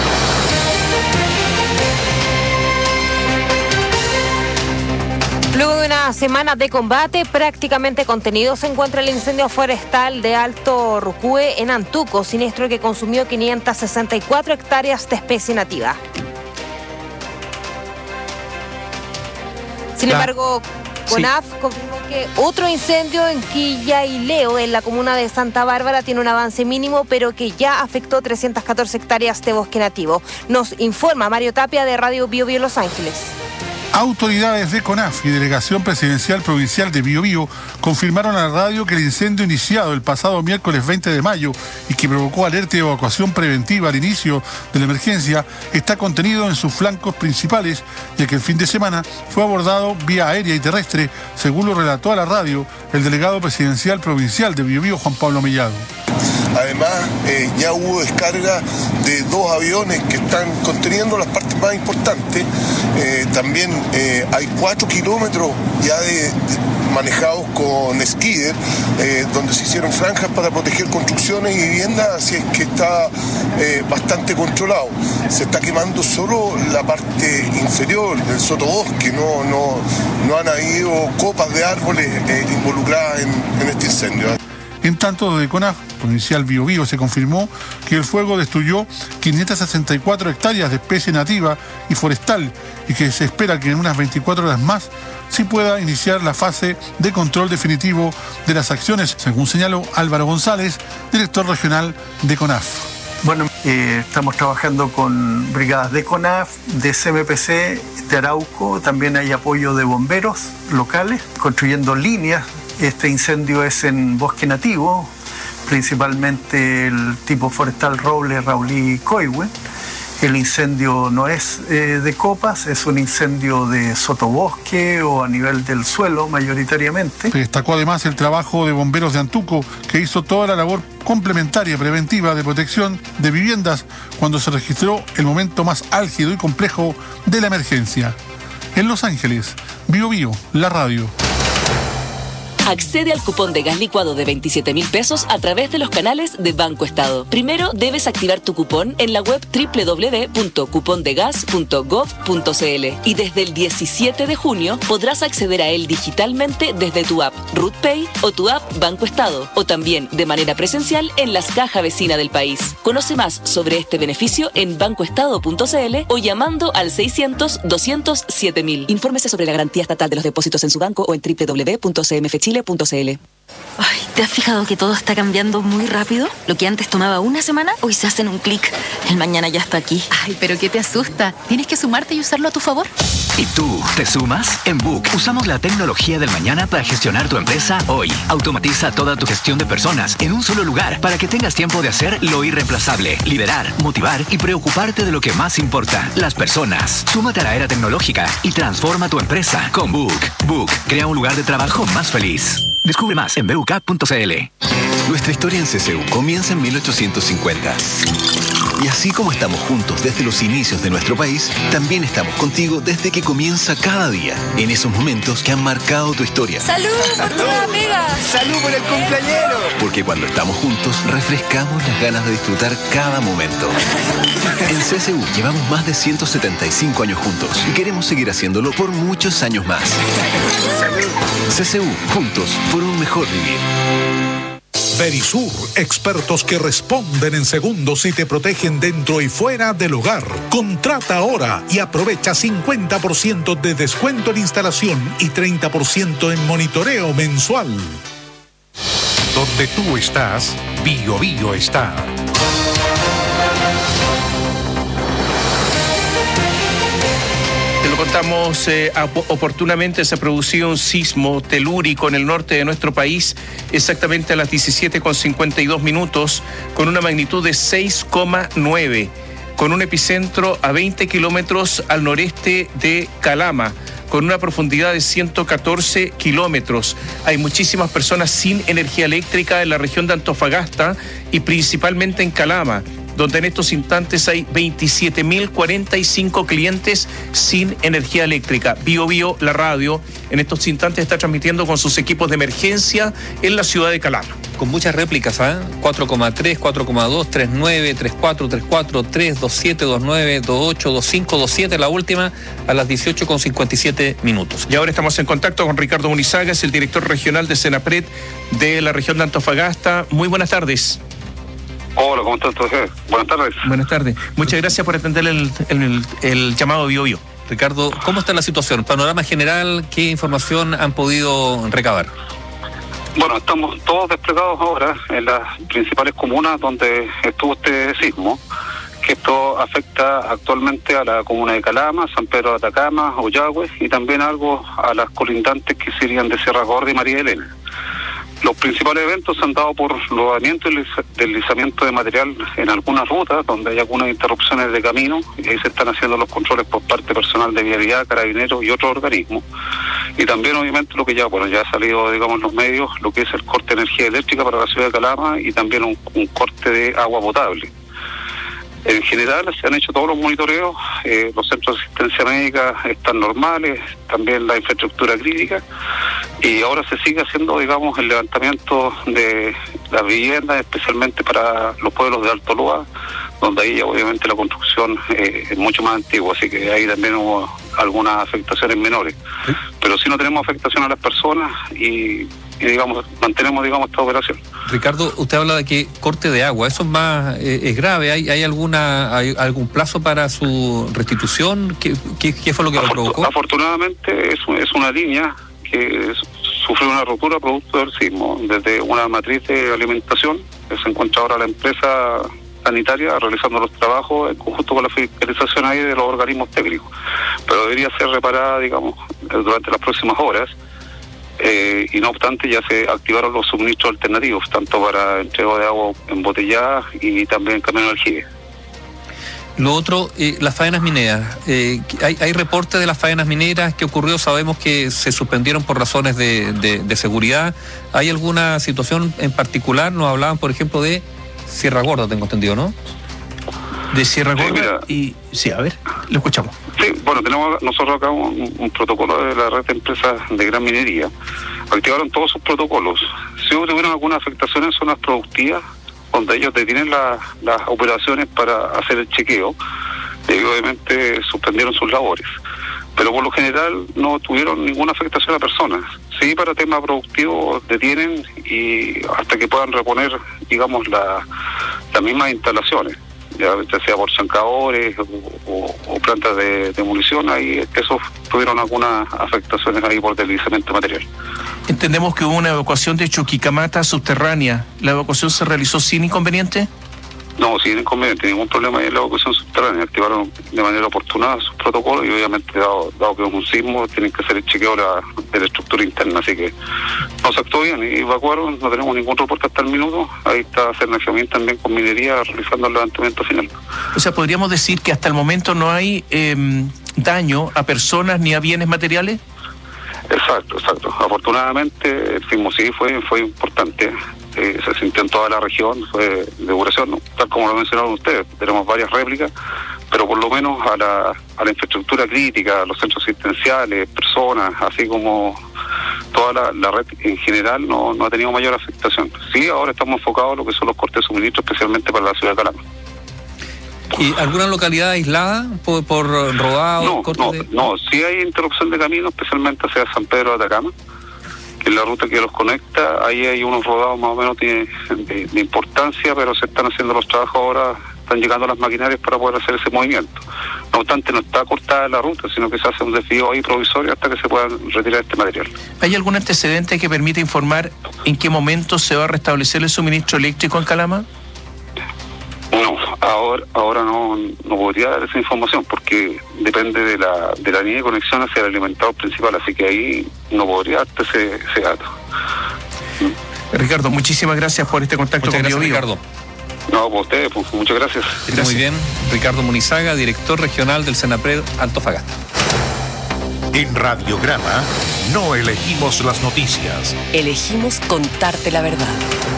Luego de una semana de combate prácticamente contenido, se encuentra el incendio forestal de Alto Rucúe en Antuco, siniestro que consumió 564 hectáreas de especie nativa. Sin embargo, CONAF confirmó que otro incendio en Quillaileo, en la comuna de Santa Bárbara, tiene un avance mínimo, pero que ya afectó 314 hectáreas de bosque nativo. Nos informa Mario Tapia de Radio Bío Bío Los Ángeles. Autoridades de CONAF y Delegación Presidencial Provincial de Bío Bío confirmaron a la radio que el incendio iniciado el pasado miércoles 20 de mayo y que provocó alerta y evacuación preventiva al inicio de la emergencia está contenido en sus flancos principales, ya que el fin de semana fue abordado vía aérea y terrestre, según lo relató a la radio el delegado presidencial provincial de Bío Bío, Juan Pablo Mellado. Además, ya hubo descarga de 2 aviones que están conteniendo las partes más importantes. También hay 4 kilómetros ya manejados con skidder, donde se hicieron franjas para proteger construcciones y viviendas, así es que está bastante controlado. Se está quemando solo la parte inferior del sotobosque, no han habido copas de árboles involucradas en este incendio. En tanto, desde CONAF Provincial Bío Bío se confirmó que el fuego destruyó 564 hectáreas de especie nativa y forestal y que se espera que en unas 24 horas más sí pueda iniciar la fase de control definitivo de las acciones, según señaló Álvaro González, director regional de CONAF. Bueno, estamos trabajando con brigadas de CONAF, de CMPC, de Arauco, también hay apoyo de bomberos locales, construyendo líneas. Este incendio es en bosque nativo, principalmente el tipo forestal roble, raulí y coihue, El incendio no es de copas, es un incendio de sotobosque o a nivel del suelo mayoritariamente. Destacó además el trabajo de bomberos de Antuco, que hizo toda la labor complementaria preventiva de protección de viviendas cuando se registró el momento más álgido y complejo de la emergencia. En Los Ángeles, Bio Bio, la radio. Accede al cupón de gas licuado de 27.000 pesos a través de los canales de Banco Estado. Primero debes activar tu cupón en la web www.cupondegas.gov.cl y desde el 17 de junio podrás acceder a él digitalmente desde tu app RootPay o tu app Banco Estado o también de manera presencial en las cajas vecinas del país. Conoce más sobre este beneficio en bancoestado.cl o llamando al 600-200-7000. Infórmese sobre la garantía estatal de los depósitos en su banco o en www.cmfchile.cl. Ay, ¿te has fijado que todo está cambiando muy rápido? Lo que antes tomaba una semana, hoy se hace en un clic. El mañana ya está aquí. Ay, pero ¿qué te asusta? Tienes que sumarte y usarlo a tu favor. ¿Y tú, te sumas? En Book usamos la tecnología del mañana para gestionar tu empresa hoy. Automatiza toda tu gestión de personas en un solo lugar para que tengas tiempo de hacer lo irreemplazable, liderar, motivar y preocuparte de lo que más importa, las personas. Súmate a la era tecnológica y transforma tu empresa con Book. Book crea un lugar de trabajo más feliz. Descubre más en bucap.cl. Nuestra historia en CCU comienza en 1850. Y así como estamos juntos desde los inicios de nuestro país, también estamos contigo desde que comienza cada día, en esos momentos que han marcado tu historia. ¡Salud por tu amiga! ¡Salud por el cumpleañero! Porque cuando estamos juntos, refrescamos las ganas de disfrutar cada momento. En CCU llevamos más de 175 años juntos y queremos seguir haciéndolo por muchos años más. CCU, juntos por un mejor vivir. Verisur, expertos que responden en segundos y te protegen dentro y fuera del hogar. Contrata ahora y aprovecha 50% de descuento en instalación y 30% en monitoreo mensual. Donde tú estás, Bio Bio está. Te lo contamos oportunamente, se produció un sismo telúrico en el norte de nuestro país, exactamente a las 17:52 minutos, con una magnitud de 6,9, con un epicentro a 20 kilómetros al noreste de Calama, con una profundidad de 114 kilómetros. Hay muchísimas personas sin energía eléctrica en la región de Antofagasta y principalmente en Calama, donde en estos instantes hay 27.045 clientes sin energía eléctrica. Bio Bio, la radio, en estos instantes está transmitiendo con sus equipos de emergencia en la ciudad de Calama. Con muchas réplicas, 4,3, 4,2, 3,9, 3,4, 3,4, 3, 2,7, 2,9, 2,8, 2,5, 2,7, la última a las 18:57 minutos. Y ahora estamos en contacto con Ricardo Munizaga, es el director regional de Senapred de la región de Antofagasta. Muy buenas tardes. Hola, ¿cómo estás? Buenas tardes. Buenas tardes. Muchas gracias por atender el llamado Bio Bio. Ricardo, ¿cómo está la situación? Panorama general, ¿qué información han podido recabar? Bueno, estamos todos desplegados ahora en las principales comunas donde estuvo este sismo, que esto afecta actualmente a la comuna de Calama, San Pedro de Atacama, Ollagüe y también algo a las colindantes que serían de Sierra Gorda y María Elena. Los principales eventos se han dado por rodamiento y deslizamiento de material en algunas rutas donde hay algunas interrupciones de camino y ahí se están haciendo los controles por parte personal de vialidad, carabineros y otros organismos. Y también obviamente lo que ya ha salido, digamos, en los medios, lo que es el corte de energía eléctrica para la ciudad de Calama y también un corte de agua potable. En general se han hecho todos los monitoreos, los centros de asistencia médica están normales, también la infraestructura crítica, y ahora se sigue haciendo, digamos, el levantamiento de las viviendas, especialmente para los pueblos de Alto Loa, donde ahí ya obviamente la construcción es mucho más antigua, así que ahí también hubo algunas afectaciones menores. ¿Sí? Pero sí no tenemos afectación a las personas y digamos, mantenemos, digamos, esta operación. Ricardo, usted habla de que corte de agua, eso es más, es grave, ¿hay algún plazo para su restitución? ¿Qué fue lo que lo provocó? Afortunadamente es una línea que sufrió una rotura producto del sismo, desde una matriz de alimentación, que se encuentra ahora la empresa sanitaria realizando los trabajos en conjunto con la fiscalización ahí de los organismos técnicos, pero debería ser reparada, digamos, durante las próximas horas. Y no obstante ya se activaron los suministros alternativos, tanto para entrega de agua embotellada y también camino de aljibe. Lo otro, las faenas mineras. Hay reportes de las faenas mineras. ¿Qué ocurrió? Sabemos que se suspendieron por razones de seguridad. ¿Hay alguna situación en particular? Nos hablaban, por ejemplo, de Sierra Gorda, tengo entendido, ¿no? De Sierra Gorda. Mira, sí, a ver, lo escuchamos. Sí, bueno, tenemos nosotros acá un protocolo de la red de empresas de gran minería. Activaron todos sus protocolos. Si tuvieron alguna afectación en zonas productivas, donde ellos detienen las operaciones para hacer el chequeo, y obviamente suspendieron sus labores. Pero por lo general no tuvieron ninguna afectación a personas. Sí, para temas productivos detienen y hasta que puedan reponer, digamos, las mismas instalaciones, ya sea por zancadores o plantas de munición, ahí esos tuvieron algunas afectaciones ahí por deslizamiento material. Entendemos que hubo una evacuación de Chuquicamata subterránea. ¿La evacuación se realizó sin inconveniente? No, sin inconveniente, ningún problema en la evacuación subterránea. Activaron de manera oportuna sus protocolos y obviamente, dado que es un sismo, tienen que hacer el chequeo de la estructura interna, así que nos actuó bien y evacuaron, no tenemos ningún reporte hasta el minuto. Ahí está Cernagiamín también con minería realizando el levantamiento final. O sea, ¿podríamos decir que hasta el momento no hay daño a personas ni a bienes materiales? Exacto. Afortunadamente el sismo sí fue importante. Se sintió en toda la región, fue de duración, ¿no? Tal como lo mencionaron ustedes, tenemos varias réplicas, pero por lo menos a la infraestructura crítica, a los centros asistenciales, personas, así como toda la red en general no ha tenido mayor afectación. Sí, ahora estamos enfocados en lo que son los cortes de suministro, especialmente para la ciudad de Calama. ¿Y alguna localidad aislada por rodado? No, sí hay interrupción de camino, especialmente hacia San Pedro de Atacama, que es la ruta que los conecta. Ahí hay unos rodados más o menos de importancia, pero se están haciendo los trabajos ahora, están llegando las maquinarias para poder hacer ese movimiento. No obstante, no está cortada la ruta, sino que se hace un desvío ahí provisorio hasta que se pueda retirar este material. ¿Hay algún antecedente que permita informar en qué momento se va a restablecer el suministro eléctrico en Calama? No, ahora no podría dar esa información porque depende de la línea de conexión hacia el alimentador principal, así que ahí no podría darte ese dato. Ricardo, muchísimas gracias por este contacto con BioBio. Ricardo. No, por ustedes, pues, muchas gracias. Muy bien, Ricardo Munizaga, director regional del Senapred Antofagasta. En Radiograma no elegimos las noticias. Elegimos contarte la verdad.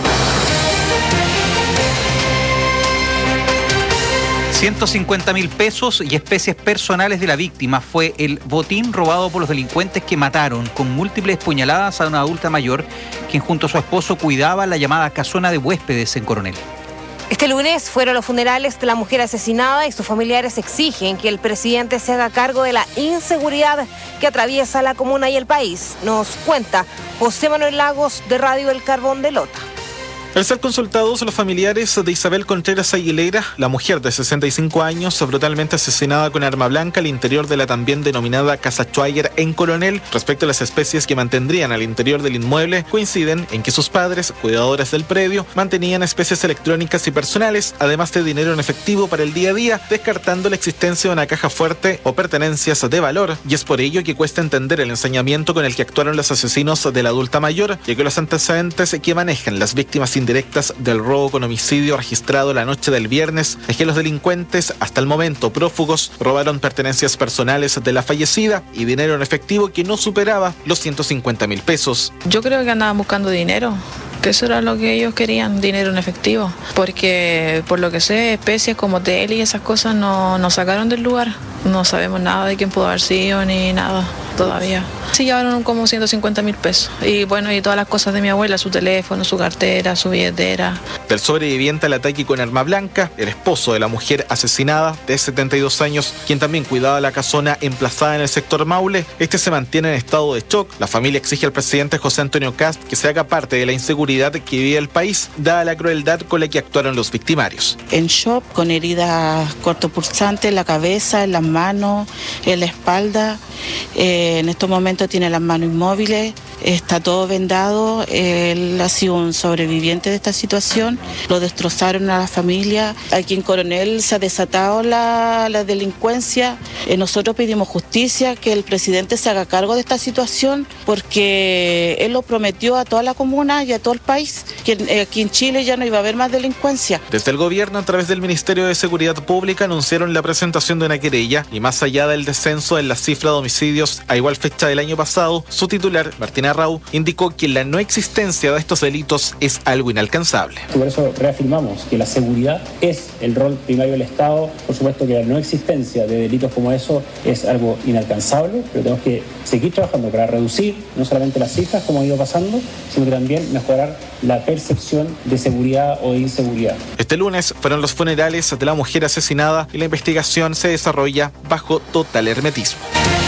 150.000 pesos y especies personales de la víctima fue el botín robado por los delincuentes que mataron con múltiples puñaladas a una adulta mayor, quien junto a su esposo cuidaba la llamada casona de huéspedes en Coronel. Este lunes fueron los funerales de la mujer asesinada y sus familiares exigen que el presidente se haga cargo de la inseguridad que atraviesa la comuna y el país. Nos cuenta José Manuel Lagos de Radio El Carbón de Lota. Al ser consultados los familiares de Isabel Contreras Aguilera, la mujer de 65 años brutalmente asesinada con arma blanca al interior de la también denominada Casa Schweiger en Coronel, respecto a las especies que mantendrían al interior del inmueble, coinciden en que sus padres, cuidadores del predio, mantenían especies electrónicas y personales, además de dinero en efectivo para el día a día, descartando la existencia de una caja fuerte o pertenencias de valor, y es por ello que cuesta entender el ensañamiento con el que actuaron los asesinos de la adulta mayor, ya que los antecedentes que manejan las víctimas indirectas del robo con homicidio registrado la noche del viernes es que los delincuentes, hasta el momento prófugos, robaron pertenencias personales de la fallecida y dinero en efectivo que no superaba los 150.000 pesos. Yo creo que andaban buscando dinero, que eso era lo que ellos querían, dinero en efectivo, porque por lo que sé, especies como tele y esas cosas no sacaron del lugar. No sabemos nada de quién pudo haber sido ni nada todavía. Sí llevaron como 150.000 pesos y bueno, y todas las cosas de mi abuela, su teléfono, su cartera, su billetera. Del sobreviviente al ataque con arma blanca, el esposo de la mujer asesinada de 72 años, quien también cuidaba la casona emplazada en el sector Maule, este se mantiene en estado de shock. La familia exige al presidente José Antonio Kast que se haga parte de la inseguridad que vive el país, dada la crueldad con la que actuaron los victimarios. En shock, con heridas cortopulsantes en la cabeza, en las manos, en la espalda. En estos momentos tiene las manos inmóviles, está todo vendado. Él ha sido un sobreviviente de esta situación. Lo destrozaron a la familia. Aquí en Coronel se ha desatado la delincuencia. Nosotros pedimos justicia, que el presidente se haga cargo de esta situación, porque él lo prometió a toda la comuna y a todo el país, que aquí en Chile ya no iba a haber más delincuencia. Desde el gobierno, a través del Ministerio de Seguridad Pública, anunciaron la presentación de una querella, y más allá del descenso en la cifra de homicidios a igual fecha del año pasado, su titular, Martina Rau, indicó que la no existencia de estos delitos es algo inalcanzable. Por eso reafirmamos que la seguridad es el rol primario del Estado. Por supuesto que la no existencia de delitos como eso es algo inalcanzable, pero tenemos que seguir trabajando para reducir no solamente las cifras, como ha ido pasando, sino que también mejorar la percepción de seguridad o de inseguridad. Este lunes fueron los funerales de la mujer asesinada y la investigación se desarrolla bajo total hermetismo.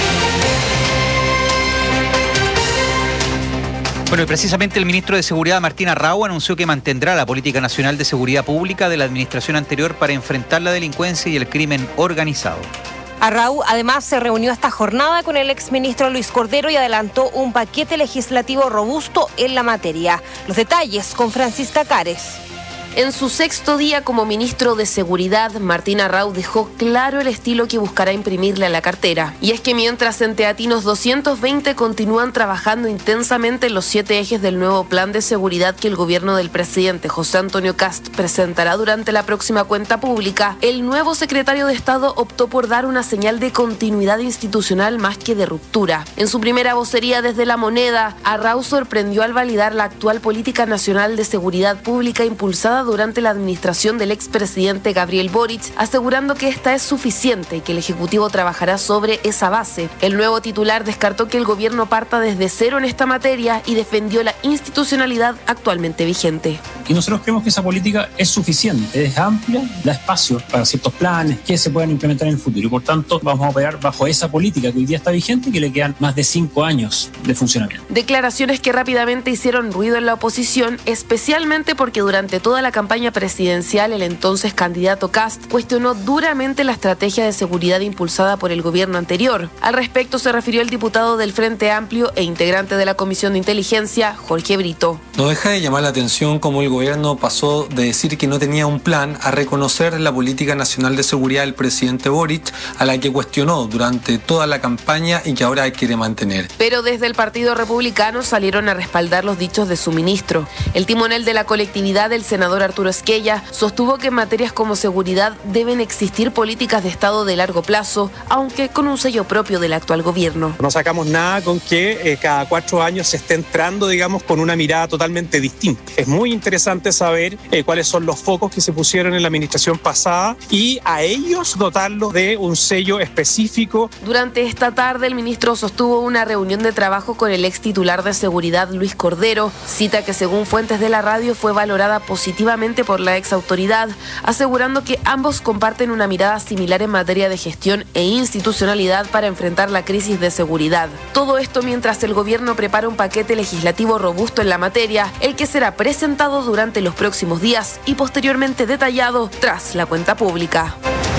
Bueno, y precisamente el ministro de Seguridad, Martín Arrau, anunció que mantendrá la política nacional de seguridad pública de la administración anterior para enfrentar la delincuencia y el crimen organizado. Arrau además se reunió esta jornada con el exministro Luis Cordero y adelantó un paquete legislativo robusto en la materia. Los detalles con Francisca Cares. En su 6º día como ministro de Seguridad, Martín Arrau dejó claro el estilo que buscará imprimirle a la cartera. Y es que mientras en Teatinos 220 continúan trabajando intensamente en los 7 ejes del nuevo plan de seguridad que el gobierno del presidente José Antonio Kast presentará durante la próxima cuenta pública, el nuevo secretario de Estado optó por dar una señal de continuidad institucional más que de ruptura. En su primera vocería desde La Moneda, Arrau sorprendió al validar la actual política nacional de seguridad pública impulsada durante la administración del expresidente Gabriel Boric, asegurando que esta es suficiente y que el Ejecutivo trabajará sobre esa base. El nuevo titular descartó que el gobierno parta desde cero en esta materia y defendió la institucionalidad actualmente vigente. Y nosotros creemos que esa política es suficiente, es amplia, da espacio para ciertos planes que se puedan implementar en el futuro. Y por tanto, vamos a operar bajo esa política que hoy día está vigente y que le quedan más de 5 años de funcionamiento. Declaraciones que rápidamente hicieron ruido en la oposición, especialmente porque durante toda la campaña presidencial el entonces candidato Kast cuestionó duramente la estrategia de seguridad impulsada por el gobierno anterior. Al respecto se refirió el diputado del Frente Amplio e integrante de la Comisión de Inteligencia, Jorge Brito. No deja de llamar la atención cómo el gobierno pasó de decir que no tenía un plan a reconocer la política nacional de seguridad del presidente Boric, a la que cuestionó durante toda la campaña y que ahora quiere mantener. Pero desde el Partido Republicano salieron a respaldar los dichos de su ministro. El timonel de la colectividad, el senador Arturo Esquella, sostuvo que en materias como seguridad deben existir políticas de Estado de largo plazo, aunque con un sello propio del actual gobierno. No sacamos nada con que cada 4 años se esté entrando, digamos, con una mirada totalmente distinta. Es muy interesante saber cuáles son los focos que se pusieron en la administración pasada y a ellos dotarlos de un sello específico. Durante esta tarde el ministro sostuvo una reunión de trabajo con el ex titular de seguridad Luis Cordero, cita que según fuentes de la radio fue valorada positivamente por la ex autoridad, asegurando que ambos comparten una mirada similar en materia de gestión e institucionalidad para enfrentar la crisis de seguridad. Todo esto mientras el gobierno prepara un paquete legislativo robusto en la materia, el que será presentado durante los próximos días y posteriormente detallado tras la cuenta pública.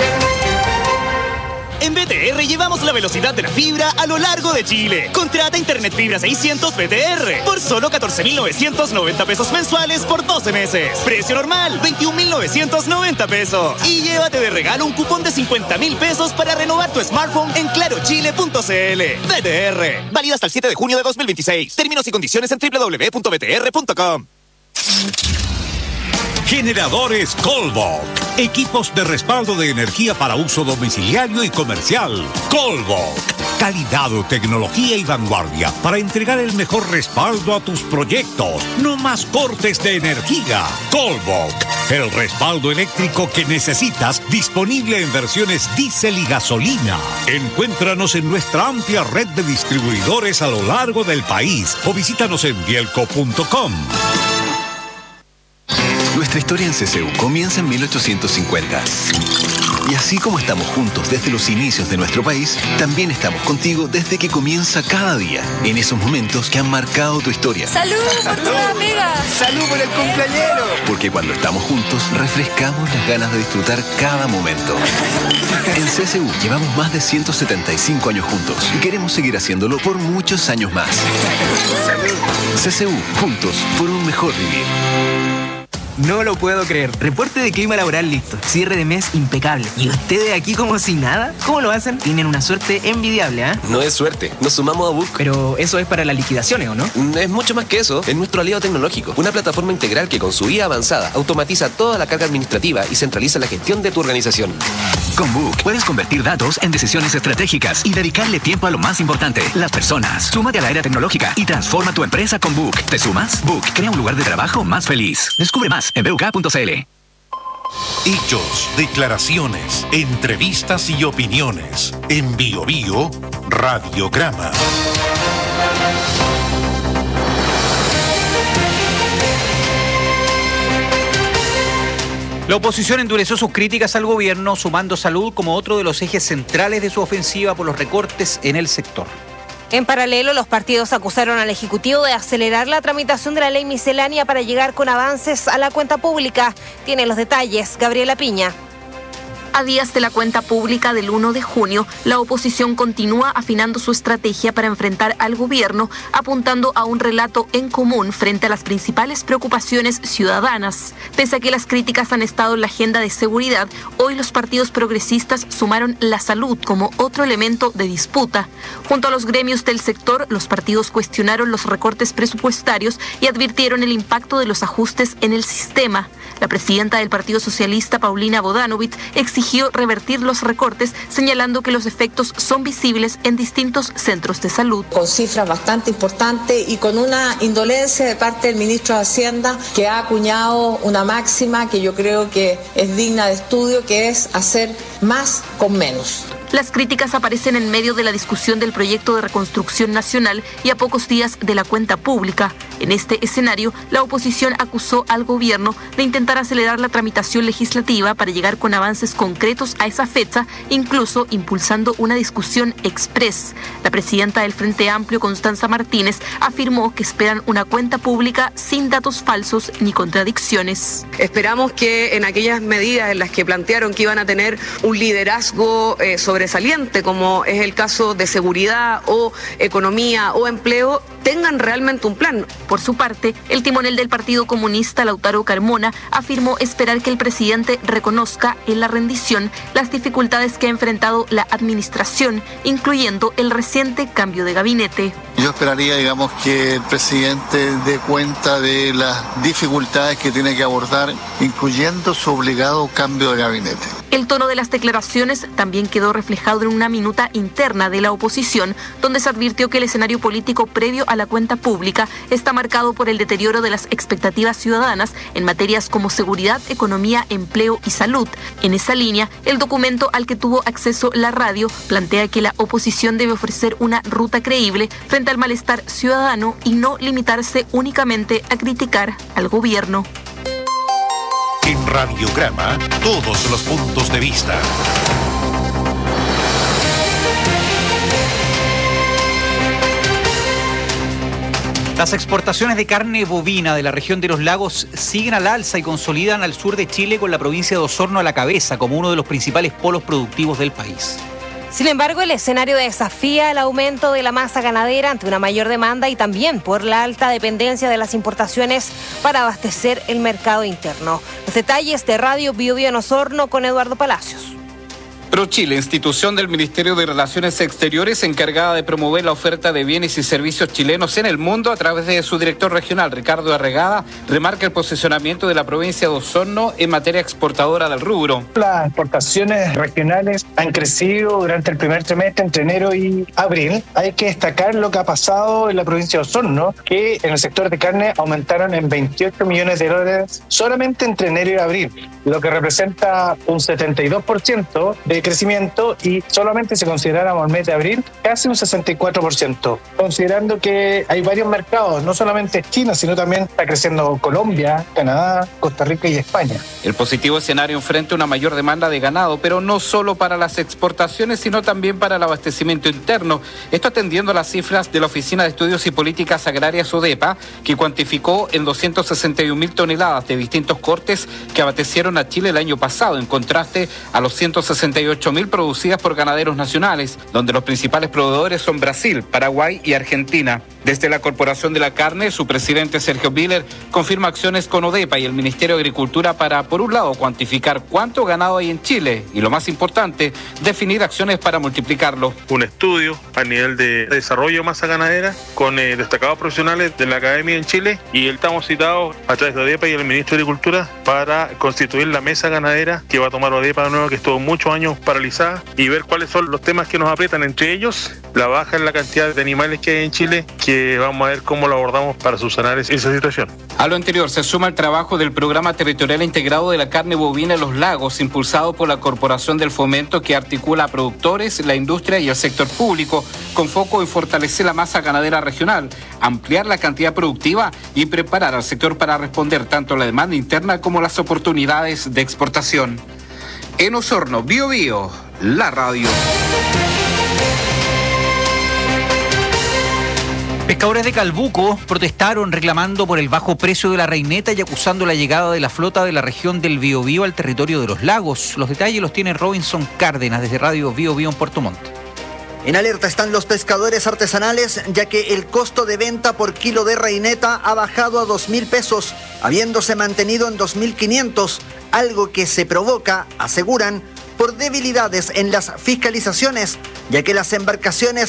En BTR llevamos la velocidad de la fibra a lo largo de Chile. Contrata Internet Fibra 600 BTR por solo 14.990 pesos mensuales por 12 meses. Precio normal, 21.990 pesos. Y llévate de regalo un cupón de 50.000 pesos para renovar tu smartphone en clarochile.cl. BTR. Válido hasta el 7 de junio de 2026. Términos y condiciones en www.btr.com. Generadores Colbok. Equipos de respaldo de energía para uso domiciliario y comercial. Colbok. Calidad, tecnología y vanguardia para entregar el mejor respaldo a tus proyectos. No más cortes de energía. Colbok. El respaldo eléctrico que necesitas, disponible en versiones diésel y gasolina. Encuéntranos en nuestra amplia red de distribuidores a lo largo del país o visítanos en bielco.com. Nuestra historia en CCU comienza en 1850. Y así como estamos juntos desde los inicios de nuestro país, también estamos contigo desde que comienza cada día, en esos momentos que han marcado tu historia. ¡Salud por tu amiga! ¡Salud por el cumpleañero! Porque cuando estamos juntos, refrescamos las ganas de disfrutar cada momento. En CSU llevamos más de 175 años juntos y queremos seguir haciéndolo por muchos años más. CSU, juntos por un mejor vivir. No lo puedo creer. Reporte de clima laboral listo. Cierre de mes impecable. ¿Y ustedes aquí como si nada? ¿Cómo lo hacen? Tienen una suerte envidiable, ¿eh? No es suerte. Nos sumamos a Book. Pero eso es para las liquidaciones, ¿o no? Es mucho más que eso. Es nuestro aliado tecnológico. Una plataforma integral que con su IA avanzada automatiza toda la carga administrativa y centraliza la gestión de tu organización. Con Book puedes convertir datos en decisiones estratégicas y dedicarle tiempo a lo más importante, las personas. Súmate a la era tecnológica y transforma tu empresa con Book. ¿Te sumas? Book crea un lugar de trabajo más feliz. Descubre más en buk.cl. Hechos, declaraciones, entrevistas y opiniones. En Bio Bio, Radiograma. La oposición endureció sus críticas al gobierno, sumando salud como otro de los ejes centrales de su ofensiva por los recortes en el sector. En paralelo, los partidos acusaron al Ejecutivo de acelerar la tramitación de la ley miscelánea para llegar con avances a la cuenta pública. Tiene los detalles Gabriela Piña. A días de la cuenta pública del 1 de junio, la oposición continúa afinando su estrategia para enfrentar al gobierno, apuntando a un relato en común frente a las principales preocupaciones ciudadanas. Pese a que las críticas han estado en la agenda de seguridad, hoy los partidos progresistas sumaron la salud como otro elemento de disputa. Junto a los gremios del sector, los partidos cuestionaron los recortes presupuestarios y advirtieron el impacto de los ajustes en el sistema. La presidenta del Partido Socialista, Paulina Bodanovich, exigió revertir los recortes, señalando que los efectos son visibles en distintos centros de salud. Con cifras bastante importantes y con una indolencia de parte del ministro de Hacienda, que ha acuñado una máxima que yo creo que es digna de estudio, que es hacer más con menos. Las críticas aparecen en medio de la discusión del proyecto de reconstrucción nacional y a pocos días de la cuenta pública. En este escenario, la oposición acusó al gobierno de intentar acelerar la tramitación legislativa para llegar con avances concretos a esa fecha, incluso impulsando una discusión express. La presidenta del Frente Amplio, Constanza Martínez, afirmó que esperan una cuenta pública sin datos falsos ni contradicciones. Esperamos que en aquellas medidas en las que plantearon que iban a tener un liderazgo sobresaliente, como es el caso de seguridad o economía o empleo, tengan realmente un plan. Por su parte, el timonel del Partido Comunista, Lautaro Carmona, afirmó esperar que el presidente reconozca en la rendición las dificultades que ha enfrentado la administración, incluyendo el reciente cambio de gabinete. Yo esperaría, digamos, que el presidente dé cuenta de las dificultades que tiene que abordar, incluyendo su obligado cambio de gabinete. El tono de las declaraciones también quedó reflejado en una minuta interna de la oposición, donde se advirtió que el escenario político previo a la cuenta pública está marcado por el deterioro de las expectativas ciudadanas en materias como seguridad, economía, empleo y salud. En esa línea, el documento al que tuvo acceso la radio plantea que la oposición debe ofrecer una ruta creíble frente al malestar ciudadano y no limitarse únicamente a criticar al gobierno. En Radiograma, todos los puntos de vista. Las exportaciones de carne bovina de la región de los lagos siguen al alza y consolidan al sur de Chile, con la provincia de Osorno a la cabeza como uno de los principales polos productivos del país. Sin embargo, el escenario desafía el aumento de la masa ganadera ante una mayor demanda y también por la alta dependencia de las importaciones para abastecer el mercado interno. Los detalles de Radio Bio Bio en Osorno con Eduardo Palacios. ProChile, institución del Ministerio de Relaciones Exteriores encargada de promover la oferta de bienes y servicios chilenos en el mundo, a través de su director regional, Ricardo Arregada, remarca el posicionamiento de la provincia de Osorno en materia exportadora del rubro. Las exportaciones regionales han crecido durante el primer trimestre, entre enero y abril. Hay que destacar lo que ha pasado en la provincia de Osorno, que en el sector de carne aumentaron en 28 millones de dólares solamente entre enero y abril, lo que representa un 72% de crecimiento y solamente si consideráramos el mes de abril, casi un 64%, considerando que hay varios mercados, no solamente China, sino también está creciendo Colombia, Canadá, Costa Rica y España. El positivo escenario enfrenta una mayor demanda de ganado, pero no solo para las exportaciones, sino también para el abastecimiento interno. Esto atendiendo a las cifras de la Oficina de Estudios y Políticas Agrarias ODEPA, que cuantificó en 261.000 toneladas de distintos cortes que abastecieron a Chile el año pasado, en contraste a los 168.000 producidas por ganaderos nacionales, donde los principales proveedores son Brasil, Paraguay y Argentina. Desde la Corporación de la Carne, su presidente Sergio Biller confirma acciones con ODEPA y el Ministerio de Agricultura para, por un lado, cuantificar cuánto ganado hay en Chile y, lo más importante, definir acciones para multiplicarlo. Un estudio a nivel de desarrollo de masa ganadera con destacados profesionales de la academia en Chile, y estamos citados a través de ODEPA y el Ministro de Agricultura para constituir la mesa ganadera que va a tomar ODEPA de nuevo, que estuvo muchos años paralizada, y ver cuáles son los temas que nos aprietan, entre ellos la baja en la cantidad de animales que hay en Chile, que vamos a ver cómo lo abordamos para subsanar esa situación. A lo anterior se suma el trabajo del Programa Territorial Integrado de la Carne Bovina en los Lagos, impulsado por la Corporación del Fomento, que articula a productores, la industria y el sector público, con foco en fortalecer la masa ganadera regional, ampliar la cantidad productiva y preparar al sector para responder tanto a la demanda interna como a las oportunidades de exportación. En Osorno, Bio Bio, la radio. Pescadores de Calbuco protestaron reclamando por el bajo precio de la reineta y acusando la llegada de la flota de la región del Biobío al territorio de los lagos. Los detalles los tiene Robinson Cárdenas desde Radio Biobío en Puerto Montt. En alerta están los pescadores artesanales, ya que el costo de venta por kilo de reineta ha bajado a 2.000 pesos, habiéndose mantenido en 2.500, algo que se provoca, aseguran, por debilidades en las fiscalizaciones, ya que las embarcaciones